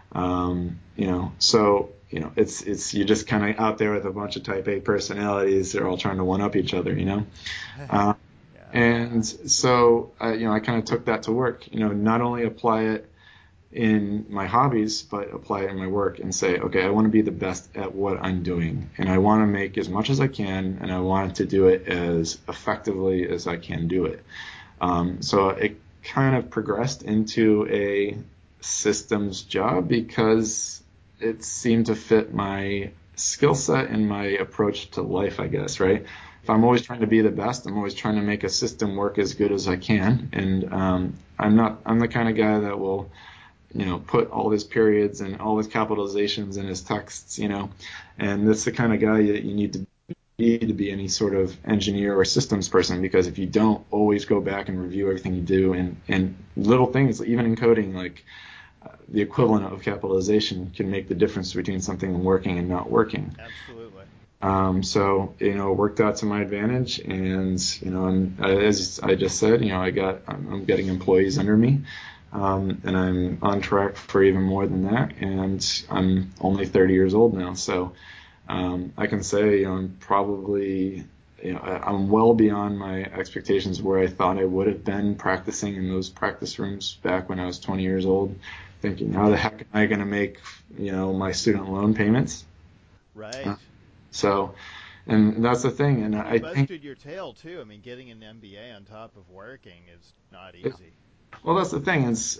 it's you're just kind of out there with a bunch of Type A personalities. They're all trying to one up each other. Uh, Yeah. and so I kind of took that to work. Not only apply it in my hobbies, but apply it in my work and say, okay, I want to be the best at what I'm doing, and I want to make as much as I can, and I want to do it as effectively as I can do it. So it kind of progressed into a systems job because it seemed to fit my skill set and my approach to life, I guess, right? If I'm Yeah. always trying to be the best, I'm always trying to make a system work as good as I can. And I'm the kind of guy that will put all his periods and all his capitalizations in his texts, and that's the kind of guy that you need to be any sort of engineer or systems person, because if you don't always go back and review everything you do and little things, even in coding, like the equivalent of capitalization can make the difference between something working and not working. Absolutely. It worked out to my advantage, and as I just said, I'm getting employees under me, and I'm on track for even more than that. And I'm only 30 years old now, so I can say I'm probably I'm well beyond my expectations where I thought I would have been practicing in those practice rooms back when I was 20 years old, thinking, how the heck am I going to make my student loan payments? Uh, Right. so, and that's the thing. And And you I think, busted your tail too. I mean, getting an MBA on top of working is not yeah, easy. well, that's the thing is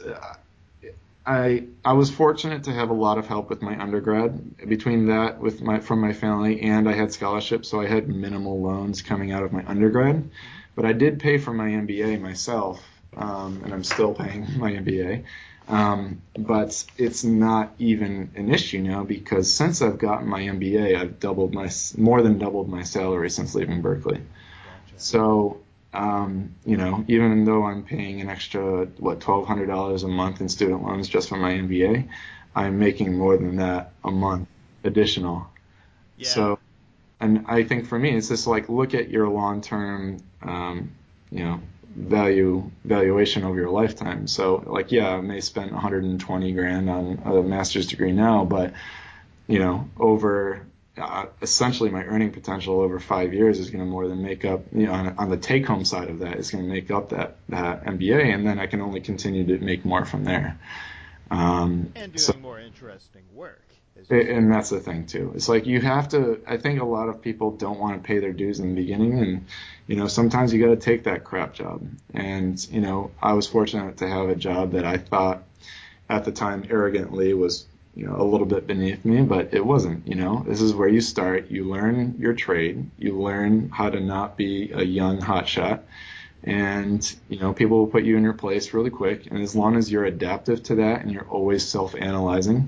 I was fortunate to have a lot of help with my undergrad. Between that, from my family, and I had scholarships, so I had minimal loans coming out of my undergrad. Hmm. But I did pay for my MBA myself, and I'm still paying my MBA. But it's not even an issue now because since I've gotten my MBA, I've more than doubled my salary since leaving Berkeley. Gotcha. So, even though I'm paying an extra, $1,200 a month in student loans just for my MBA, I'm making more than that a month additional. Yeah. So, and I think for me, it's just like look at your long-term, you know, valuation over your lifetime. So, like, yeah, I may spend 120 grand on a master's degree now, but over essentially my earning potential over 5 years is going to more than make up, on the take home side of that, it's going to make up that MBA, and then I can only continue to make more from there. And doing more interesting work. And that's the thing too. It's like you have to, I think a lot of people don't want to pay their dues in the beginning, and sometimes you got to take that crap job. And I was fortunate to have a job that I thought at the time arrogantly was a little bit beneath me, but it wasn't. This is where you start. You learn your trade. You learn how to not be a young hotshot. And, people will put you in your place really quick. And as long as you're adaptive to that and you're always self-analyzing,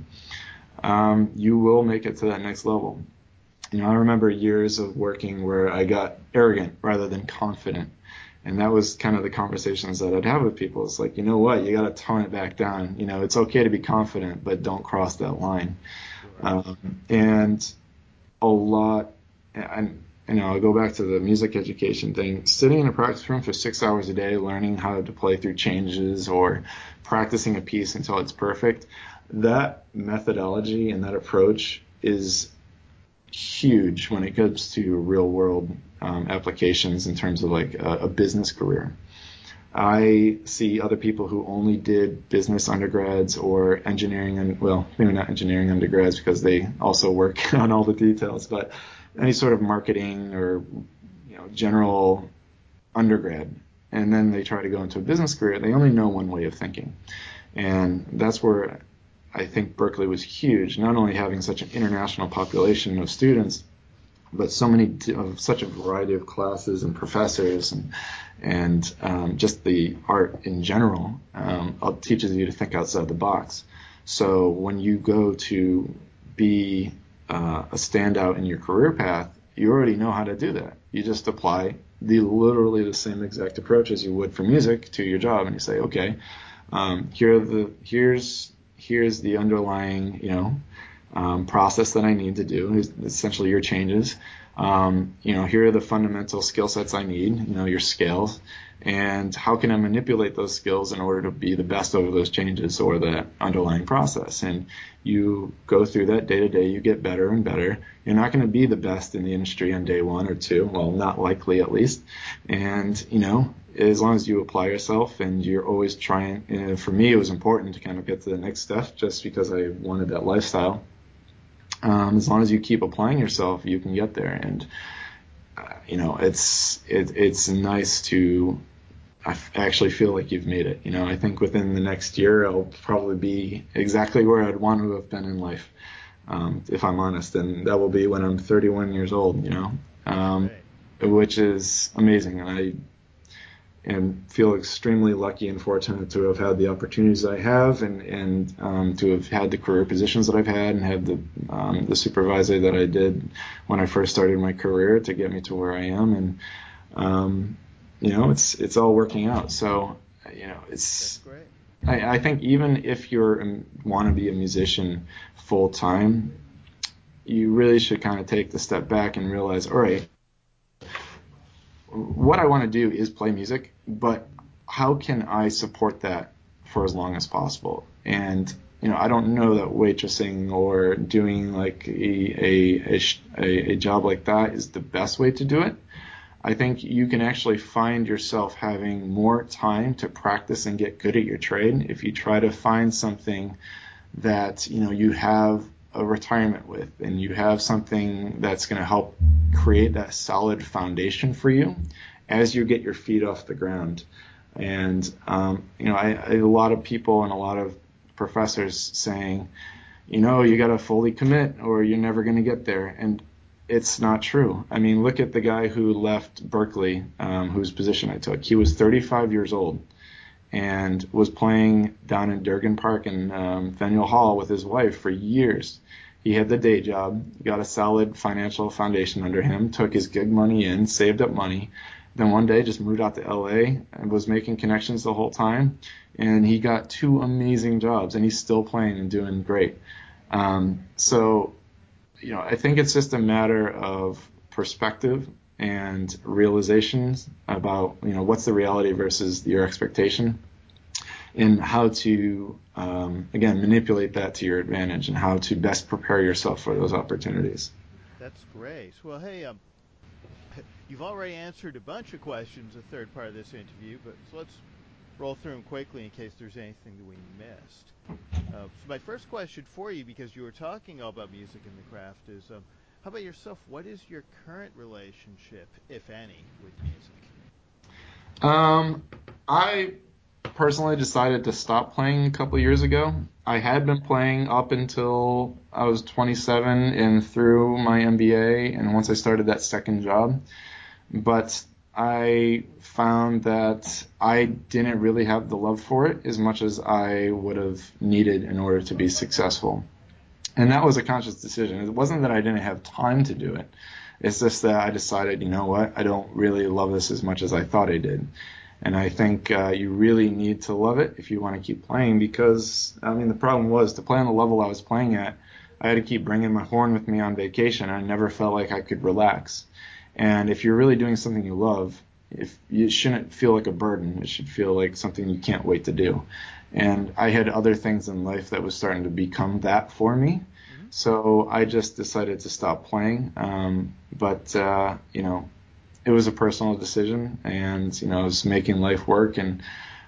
you will make it to that next level. I remember years of working where I got arrogant rather than confident. And that was kind of the conversations that I'd have with people. It's like, you know what, you got to tone it back down. It's okay to be confident, but don't cross that line. And a lot, and I'll go back to the music education thing. Sitting in a practice room for 6 hours a day, learning how to play through changes or practicing a piece until it's perfect, that methodology and that approach is huge when it comes to real world applications in terms of like a business career. I see other people who only did business undergrads or engineering, and well, maybe not engineering undergrads because they also work on all the details, but any sort of marketing or general undergrad, and then they try to go into a business career. They only know one way of thinking, and that's where I think Berkeley was huge, not only having such an international population of students, but such a variety of classes and professors, and just the art in general teaches you to think outside the box. So when you go to be a standout in your career path, you already know how to do that. You just apply literally the same exact approach as you would for music to your job, and you say, okay, here's the underlying, process that I need to do, is essentially your changes. Here are the fundamental skill sets I need, your skills, and how can I manipulate those skills in order to be the best over those changes or the underlying process. And you go through that day to day, you get better and better. You're not going to be the best in the industry on day 1 or 2, well, not likely at least. And, as long as you apply yourself and you're always trying, for me, it was important to kind of get to the next step just because I wanted that lifestyle. As long as you keep applying yourself, you can get there. And, it's nice to actually feel like you've made it. I think within the next year, I'll probably be exactly where I'd want to have been in life, if I'm honest. And that will be when I'm 31 years old, which is amazing. And feel extremely lucky and fortunate to have had the opportunities I have, and to have had the career positions that I've had, and had the supervisor that I did when I first started my career to get me to where I am. And it's all working out. So That's great. I think even if you want to be a musician full time, you really should kind of take the step back and realize, all right, what I want to do is play music, but how can I support that for as long as possible? And I don't know that waitressing or doing like a job like that is the best way to do it. I think you can actually find yourself having more time to practice and get good at your trade if you try to find something that you have a retirement with, and you have something that's going to help create that solid foundation for you as you get your feet off the ground. And a lot of people and a lot of professors saying, you got to fully commit or you're never going to get there. And it's not true. I mean, look at the guy who left Berkeley, whose position I took. He was 35 years old and was playing down in Durgan Park and Faneuil Hall with his wife for years. He had the day job, got a solid financial foundation under him, took his gig money in, saved up money, then one day just moved out to LA and was making connections the whole time. And he got 2 amazing jobs, and he's still playing and doing great. So I think it's just a matter of perspective and realizations about, what's the reality versus your expectation, and how to, again, manipulate that to your advantage, and how to best prepare yourself for those opportunities. That's great. Well, hey, you've already answered a bunch of questions the third part of this interview, but so let's roll through them quickly in case there's anything that we missed. So my first question for you, because you were talking all about music and the craft, is how about yourself? What is your current relationship, if any, with music? Um, I personally decided to stop playing a couple of years ago. I had been playing up until I was 27 and through my MBA, and once I started that second job. But I found that I didn't really have the love for it as much as I would have needed in order to be successful. And that was a conscious decision. It wasn't that I didn't have time to do it. It's just that I decided, you know what, I don't really love this as much as I thought I did. And I think you really need to love it if you want to keep playing because, I mean, the problem was to play on the level I was playing at, I had to keep bringing my horn with me on vacation. I never felt like I could relax. And if you're really doing something you love, if it shouldn't feel like a burden, it should feel like something you can't wait to do. And I had other things in life that was starting to become that for me. Mm-hmm. So I just decided to stop playing. But you know, it was a personal decision, and you know, I was making life work. And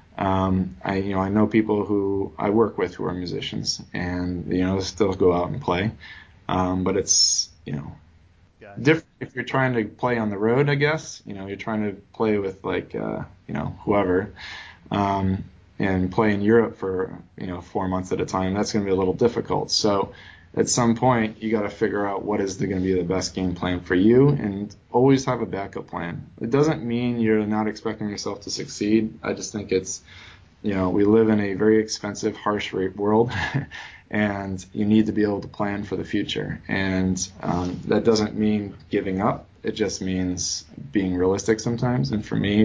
I know people who I work with who are musicians, and you know, still go out and play. But it's Gotcha. different if you're trying to play on the road, I guess. You know, you're trying to play with like whoever, um, and play in Europe for 4 months at a time. That's going to be a little difficult. So at some point, you got to figure out what is going to be the best game plan for you, and always have a backup plan. It doesn't mean you're not expecting yourself to succeed. I just think it's we live in a very expensive, harsh rate world, and you need to be able to plan for the future. And that doesn't mean giving up. It just means being realistic sometimes. And for me,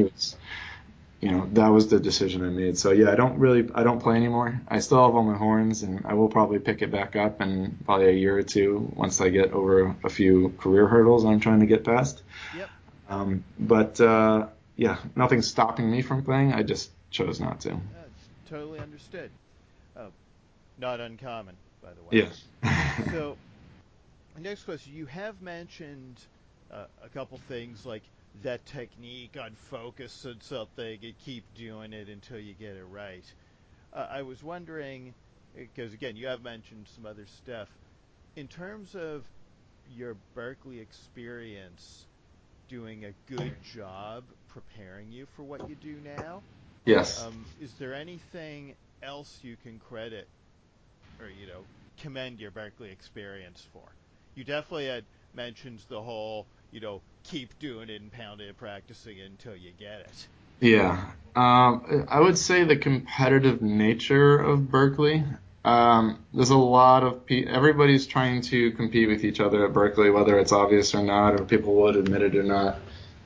that was the decision I made. So yeah, I don't play anymore. I still have all my horns, and I will probably pick it back up in probably a year or two once I get over a few career hurdles I'm trying to get past. Yep. But yeah, nothing's stopping me from playing. I just chose not to. Totally understood. Uh, Not uncommon, by the way. Yeah. So, next question. You have mentioned a couple things like that technique on focus on something and keep doing it until you get it right. I was wondering, because again, you have mentioned some other stuff. In terms of your Berkeley experience doing a good job preparing you for what you do now, Yes. is there anything else you can credit or commend your Berkeley experience for? You definitely had mentioned the whole keep doing it and pounding it, practicing it until you get it. Yeah. I would say the competitive nature of Berkeley. There's a lot of everybody's trying to compete with each other at Berkeley, whether it's obvious or not, or people would admit it or not.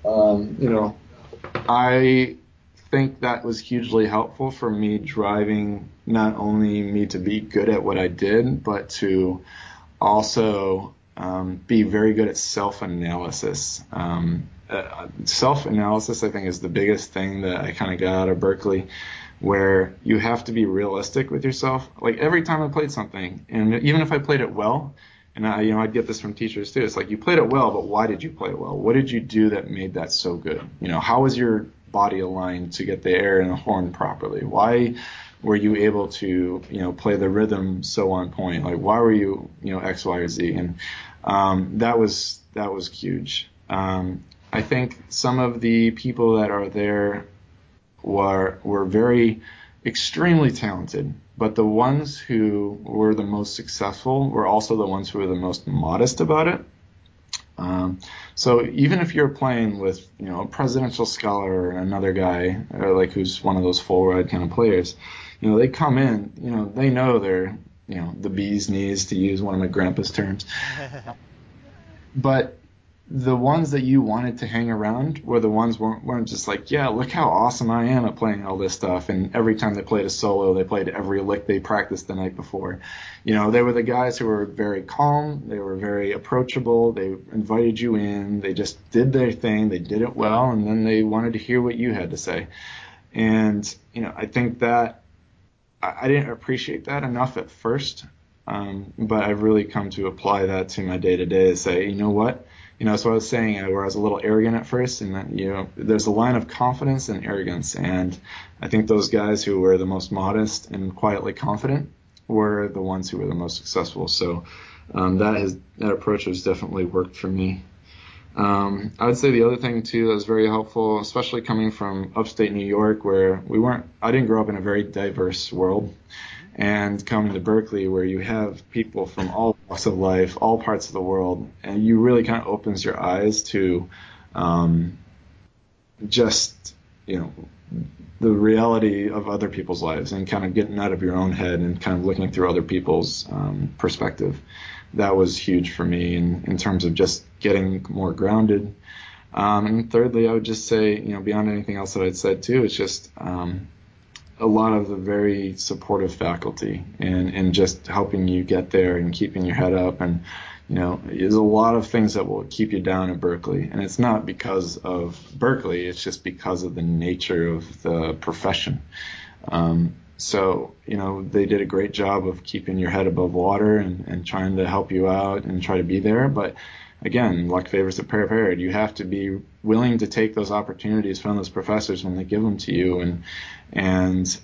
I think that was hugely helpful for me driving not only me to be good at what I did, but to also be very good at self-analysis. Self-analysis, I think, is the biggest thing that I kind of got out of Berkeley, where you have to be realistic with yourself. Like every time I played something, and even if I played it well, and I'd get this from teachers too. It's like you played it well, but why did you play it well? What did you do that made that so good? How was your body aligned to get the air in the horn properly? Why were you able to, play the rhythm so on point? Like, why were you, X, Y, or Z? And that was huge. I think some of the people that are there were very extremely talented, but the ones who were the most successful were also the ones who were the most modest about it. So even if you're playing with, a presidential scholar or another guy, or like who's one of those full ride kind of players, they come in, they know they're, the bee's knees, to use one of my grandpa's terms. But the ones that you wanted to hang around were the ones weren't just like, yeah, look how awesome I am at playing all this stuff. And every time they played a solo, they played every lick they practiced the night before. They were the guys who were very calm. They were very approachable. They invited you in. They just did their thing. They did it well. And then they wanted to hear what you had to say. And, I think that I didn't appreciate that enough at first. but I've really come to apply that to my day to day. To say, you know what, so I was saying where I was a little arrogant at first, and that, there's a line of confidence and arrogance, and I think those guys who were the most modest and quietly confident were the ones who were the most successful. So that approach has definitely worked for me. I would say the other thing too that was very helpful, especially coming from upstate New York, where I didn't grow up in a very diverse world, and coming to Berkeley, where you have people from all walks of life, all parts of the world, and you really kind of opens your eyes to just, the reality of other people's lives, and kind of getting out of your own head and kind of looking through other people's perspective. That was huge for me in terms of just getting more grounded. And thirdly, I would just say, beyond anything else that I'd said too, it's just a lot of the very supportive faculty and just helping you get there and keeping your head up. And, there's a lot of things that will keep you down at Berkeley. And it's not because of Berkeley, it's just because of the nature of the profession. So, they did a great job of keeping your head above water and trying to help you out and try to be there. But again, luck favors the prepared. You have to be willing to take those opportunities from those professors when they give them to you, and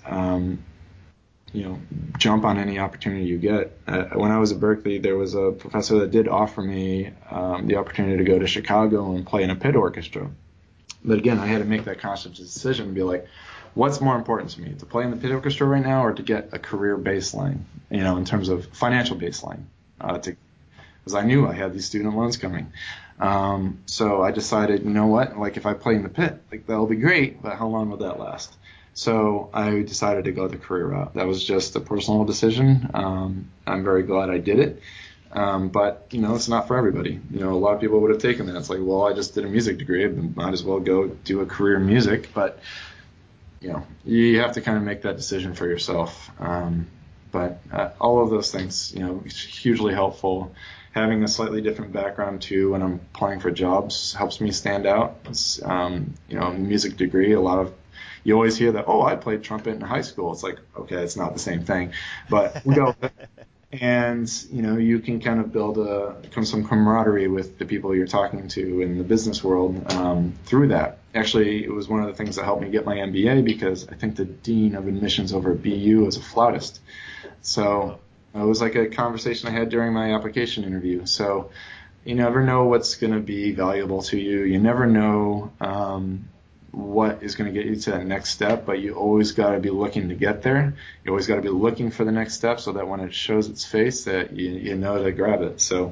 jump on any opportunity you get. When I was at Berkeley, there was a professor that did offer me the opportunity to go to Chicago and play in a pit orchestra. But again, I had to make that conscious decision and be like, what's more important to me, to play in the pit orchestra right now or to get a career baseline, in terms of financial baseline, because I knew I had these student loans coming. So I decided, what, if I play in the pit, that'll be great, but how long will that last? So I decided to go the career route. That was just a personal decision. I'm very glad I did it. But, it's not for everybody. A lot of people would have taken that. It's like, well, I just did a music degree. I might as well go do a career in music. But, you have to kind of make that decision for yourself. But all of those things, hugely helpful. Having a slightly different background too when I'm applying for jobs helps me stand out. It's, music degree, you always hear that, I played trumpet in high school. It's like, okay, it's not the same thing, but we go with it. And, you can kind of build some camaraderie with the people you're talking to in the business world through that. Actually, it was one of the things that helped me get my MBA, because I think the dean of admissions over at BU was a flautist. So it was like a conversation I had during my application interview. So you never know what's going to be valuable to you. You never know what is going to get you to that next step, but you always got to be looking to get there. You always got to be looking for the next step so that when it shows its face that you know to grab it. So,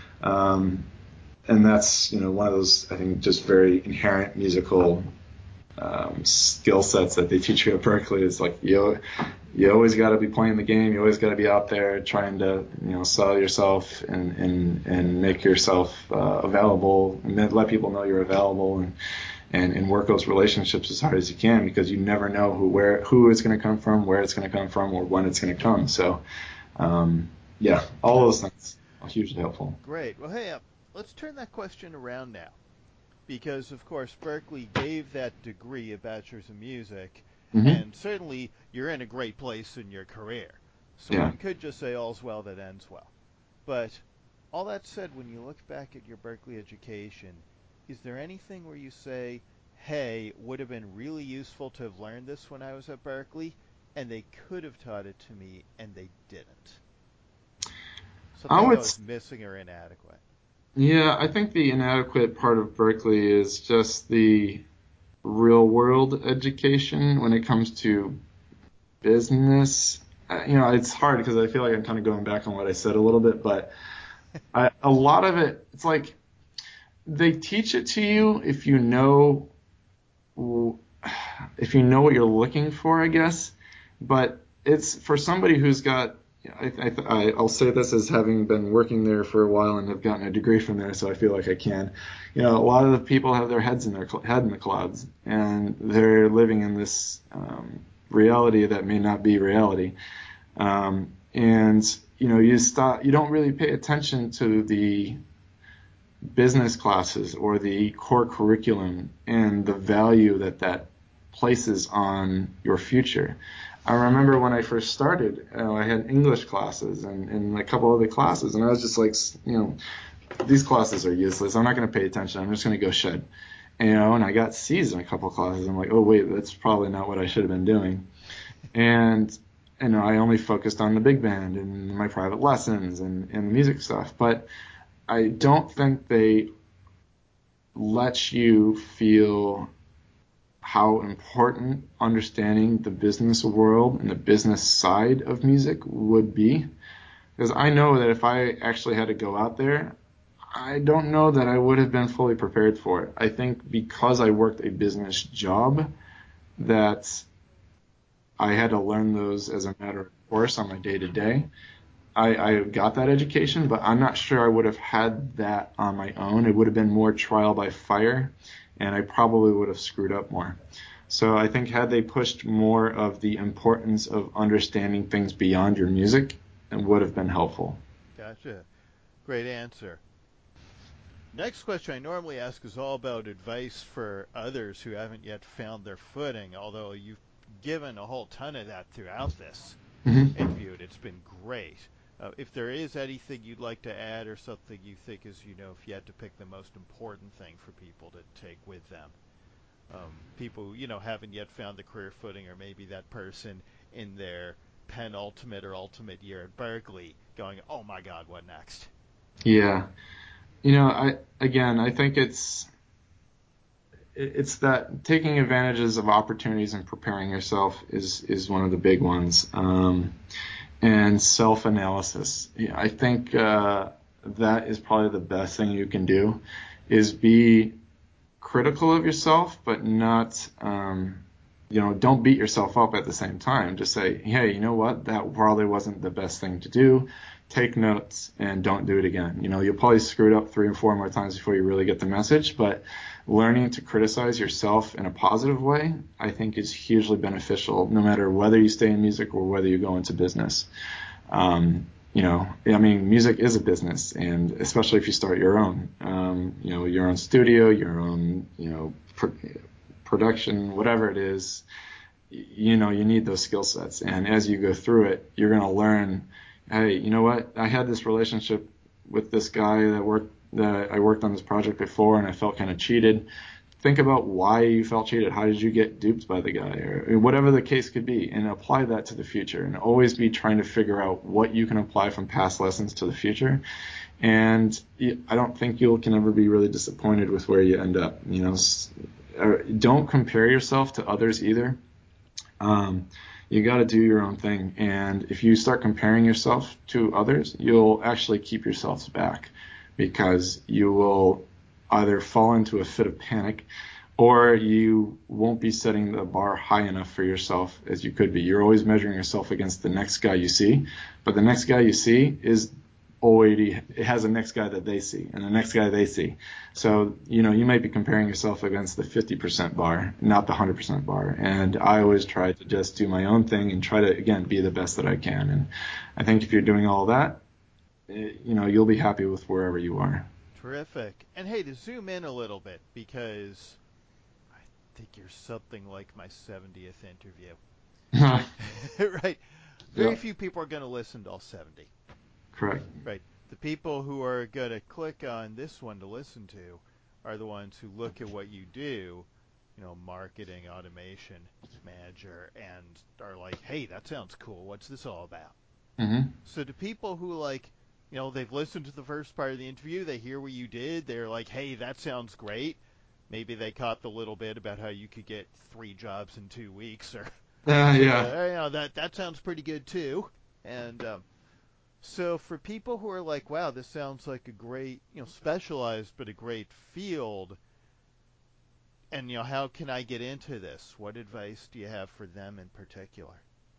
and that's, one of those, I think, just very inherent musical skill sets that they teach you at Berkeley. Is like, you always got to be playing the game. You always got to be out there trying to, sell yourself and make yourself available, and let people know you're available, and work those relationships as hard as you can, because you never know who it's going to come from, where it's going to come from, or when it's going to come. So, all those things are hugely helpful. Great. Well, hey, let's turn that question around now, because of course Berkeley gave that degree, a bachelor's in music, and certainly you're in a great place in your career. So one could just say all's well that ends well. But all that said, when you look back at your Berkeley education, is there anything where you say, hey, would have been really useful to have learned this when I was at Berkeley, and they could have taught it to me, and they didn't? Something that was missing or inadequate. Yeah, I think the inadequate part of Berkeley is just the real world education when it comes to business. It's hard because I feel like I'm kind of going back on what I said a little bit, but a lot of it, it's like they teach it to you if you know what you're looking for, I guess. But it's for somebody who's got, I'll say this as having been working there for a while and have gotten a degree from there, so I feel like I can. A lot of the people have their head in the clouds, and they're living in this reality that may not be reality. And you don't really pay attention to the business classes or the core curriculum and the value that places on your future. I remember when I first started, I had English classes and a couple other classes, and I was just like, these classes are useless. I'm not going to pay attention. I'm just going to go shed. And I got C's in a couple classes. I'm like, oh wait, that's probably not what I should have been doing. And I only focused on the big band and my private lessons and the music stuff. But I don't think they let you feel how important understanding the business world and the business side of music would be. Because I know that if I actually had to go out there, I don't know that I would have been fully prepared for it. I think because I worked a business job, that I had to learn those as a matter of course on my day to day. I got that education, but I'm not sure I would have had that on my own. It would have been more trial by fire, and I probably would have screwed up more. So I think had they pushed more of the importance of understanding things beyond your music, it would have been helpful. Gotcha. Great answer. Next question I normally ask is all about advice for others who haven't yet found their footing, although you've given a whole ton of that throughout this Mm-hmm. interview, and it's been great. If there is anything you'd like to add or something you think is, if you had to pick the most important thing for people to take with them, people who, haven't yet found the career footing, or maybe that person in their penultimate or ultimate year at Berkeley going, oh my God, what next? Yeah. I think it's that taking advantages of opportunities and preparing yourself is one of the big ones. And self-analysis. Yeah, I think that is probably the best thing you can do, is be critical of yourself, but not, don't beat yourself up at the same time. Just say, hey, you know what? That probably wasn't the best thing to do. Take notes and don't do it again. You'll probably screw it up 3 or 4 more times before you really get the message, but learning to criticize yourself in a positive way, I think is hugely beneficial, no matter whether you stay in music or whether you go into business. Music is a business, and especially if you start your own, your own studio, your own, production, whatever it is, you need those skill sets. And as you go through it, you're going to learn, hey, you know what? I had this relationship with this guy that I worked on this project before, and I felt kind of cheated. Think about why you felt cheated. How did you get duped by the guy, or whatever the case could be, and apply that to the future. And always be trying to figure out what you can apply from past lessons to the future. And I don't think you can ever be really disappointed with where you end up. Don't compare yourself to others either. You got to do your own thing. And if you start comparing yourself to others, you'll actually keep yourselves back, because you will either fall into a fit of panic, or you won't be setting the bar high enough for yourself as you could be. You're always measuring yourself against the next guy you see, but the next guy you see is already, it has a next guy that they see and the next guy they see. So, you might be comparing yourself against the 50% bar, not the 100% bar. And I always try to just do my own thing and try to, again, be the best that I can. And I think if you're doing all that, you'll be happy with wherever you are. Terrific. And hey, to zoom in a little bit, because I think you're something like my 70th interview, right? Right. Very Yeah, few people are going to listen to all 70, correct. right? The people who are going to click on this one to listen to are the ones who look at what you do, marketing, automation manager, and are like, hey, that sounds cool. What's this all about? Hmm. So to people who they've listened to the first part of the interview, they hear what you did, they're like, hey, that sounds great. Maybe they caught the little bit about how you could get 3 jobs in 2 weeks, or so Yeah. that sounds pretty good too. And so for people who are like, wow, this sounds like a great, specialized but a great field, and how can I get into this? What advice do you have for them in particular?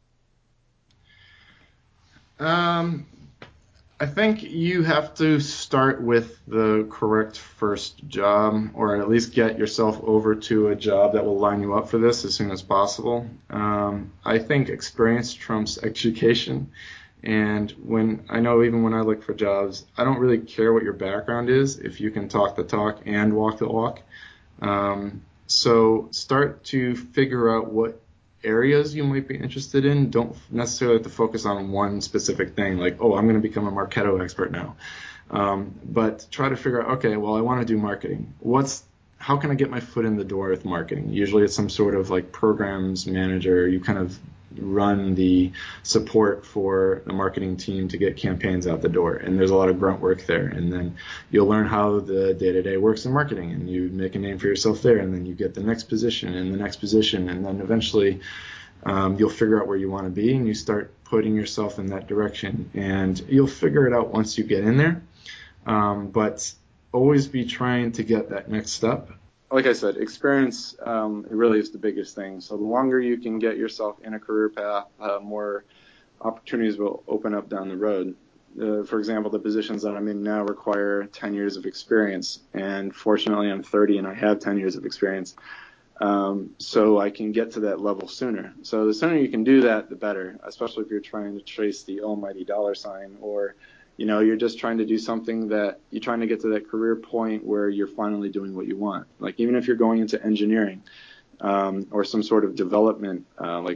Um, I think you have to start with the correct first job, or at least get yourself over to a job that will line you up for this as soon as possible. I think experience trumps education. And even when I look for jobs, I don't really care what your background is if you can talk the talk and walk the walk. So start to figure out what areas you might be interested in. Don't necessarily have to focus on one specific thing, like, oh, I'm going to become a Marketo expert now. But try to figure out, okay, well, I want to do marketing. How can I get my foot in the door with marketing? Usually it's some sort of like programs manager. You kind of run the support for the marketing team to get campaigns out the door. And there's a lot of grunt work there. And then you'll learn how the day-to-day works in marketing, and you make a name for yourself there. And then you get the next position and the next position. And then eventually you'll figure out where you want to be, and you start putting yourself in that direction. And you'll figure it out once you get in there. But always be trying to get that next step. Like I said, experience it really is the biggest thing. So the longer you can get yourself in a career path, more opportunities will open up down the road. For example, the positions that I'm in now require 10 years of experience. And fortunately, I'm 30 and I have 10 years of experience. So I can get to that level sooner. So the sooner you can do that, the better, especially if you're trying to chase the almighty dollar sign, or you're just trying to do something that you're trying to get to that career point where you're finally doing what you want. Like even if you're going into engineering or some sort of development,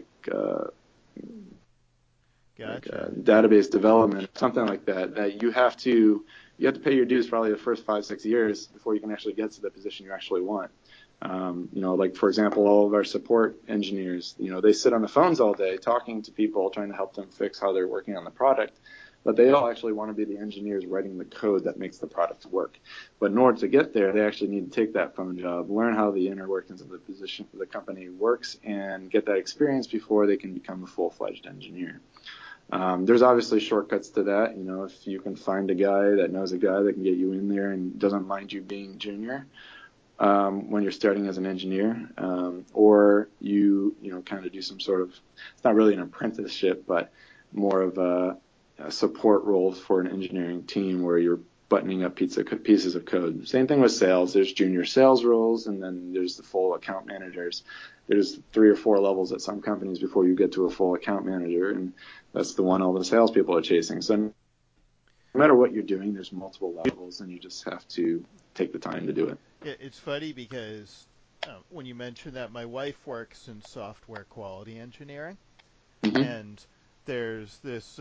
database development, something like that, that you have to pay your dues probably the first 5-6 years before you can actually get to the position you actually want. Like for example, all of our support engineers, they sit on the phones all day talking to people, trying to help them fix how they're working on the product. But they all actually want to be the engineers writing the code that makes the product work. But in order to get there, they actually need to take that phone job, learn how the inner workings of the company works, and get that experience before they can become a full-fledged engineer. There's obviously shortcuts to that. If you can find a guy that knows a guy that can get you in there and doesn't mind you being junior when you're starting as an engineer, or you kind of do some sort of, it's not really an apprenticeship, but more of a support roles for an engineering team where you're buttoning up pieces of code. Same thing with sales. There's junior sales roles, and then there's the full account managers. There's 3 or 4 levels at some companies before you get to a full account manager, and that's the one all the salespeople are chasing. So no matter what you're doing, there's multiple levels, and you just have to take the time to do it. Yeah, it's funny because when you mentioned that, my wife works in software quality engineering, Mm-hmm. and there's this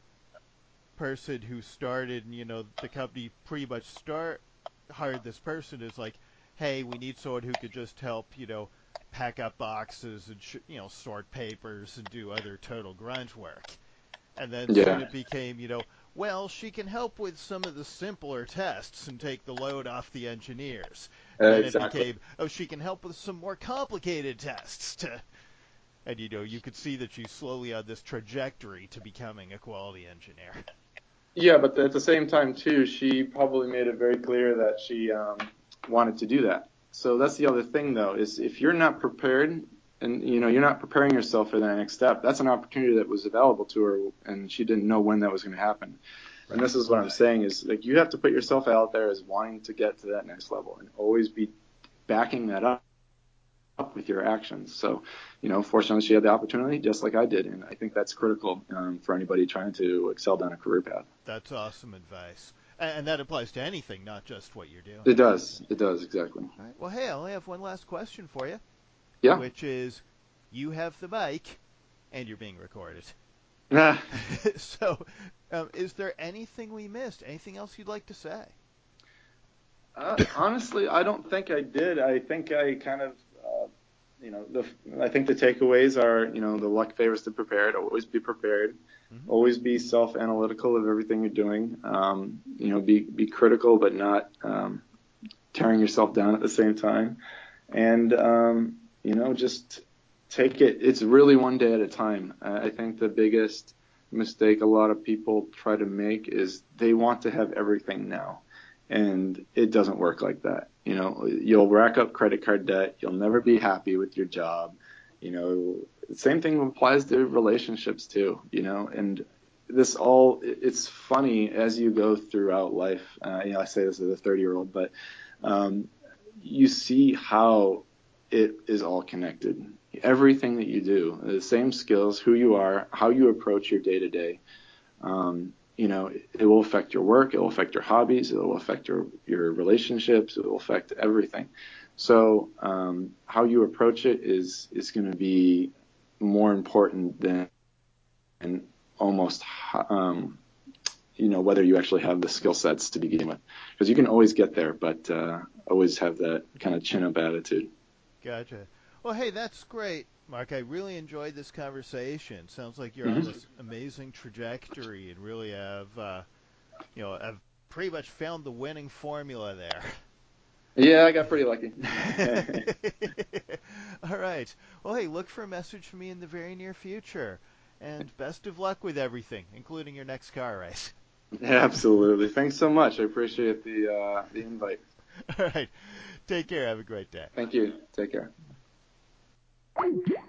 person who started, and the company pretty much hired this person as like, hey, we need someone who could just help, pack up boxes and sort papers and do other total grunge work. And then soon it became, well, she can help with some of the simpler tests and take the load off the engineers. And then Exactly. it became, oh, she can help with some more complicated tests. And, you could see that she's slowly on this trajectory to becoming a quality engineer. Yeah, but at the same time, too, she probably made it very clear that she wanted to do that. So that's the other thing, though, is if you're not prepared and, you're not preparing yourself for that next step, that's an opportunity that was available to her, and she didn't know when that was going to happen. Right. And this is what I'm saying is, like, you have to put yourself out there as wanting to get to that next level and always be backing that up with your actions. So, fortunately she had the opportunity just like I did. And I think that's critical for anybody trying to excel down a career path. That's awesome advice. And that applies to anything, not just what you're doing. It does. It does, exactly. All right. Well, hey, I only have one last question for you. Yeah. Which is, you have the mic, and you're being recorded. So, is there anything we missed? Anything else you'd like to say? Honestly, I don't think I did. I think I kind of, I think the takeaways are, the luck favors the prepared. Always be prepared. Mm-hmm. Always be self-analytical of everything you're doing. Be critical, but not tearing yourself down at the same time. And, just take it. It's really one day at a time. I think the biggest mistake a lot of people try to make is they want to have everything now. And it doesn't work like that. You'll rack up credit card debt. You'll never be happy with your job. The same thing applies to relationships too, and it's funny as you go throughout life. I say this as a 30-year-old, but you see how it is all connected. Everything that you do, the same skills, who you are, how you approach your day to day, it will affect your work, it will affect your hobbies, it will affect your relationships, it will affect everything. So how you approach it is going to be more important than almost whether you actually have the skill sets to begin with, because you can always get there, but always have that kind of chin up attitude. Gotcha. Well, hey, that's great, Mark. I really enjoyed this conversation. Sounds like you're on Hmm. this amazing trajectory and really have pretty much found the winning formula there. Yeah, I got pretty lucky. All right. Well, hey, look for a message from me in the very near future. And best of luck with everything, including your next car race. Yeah, absolutely. Thanks so much. I appreciate the invite. All right. Take care. Have a great day. Thank you. Take care.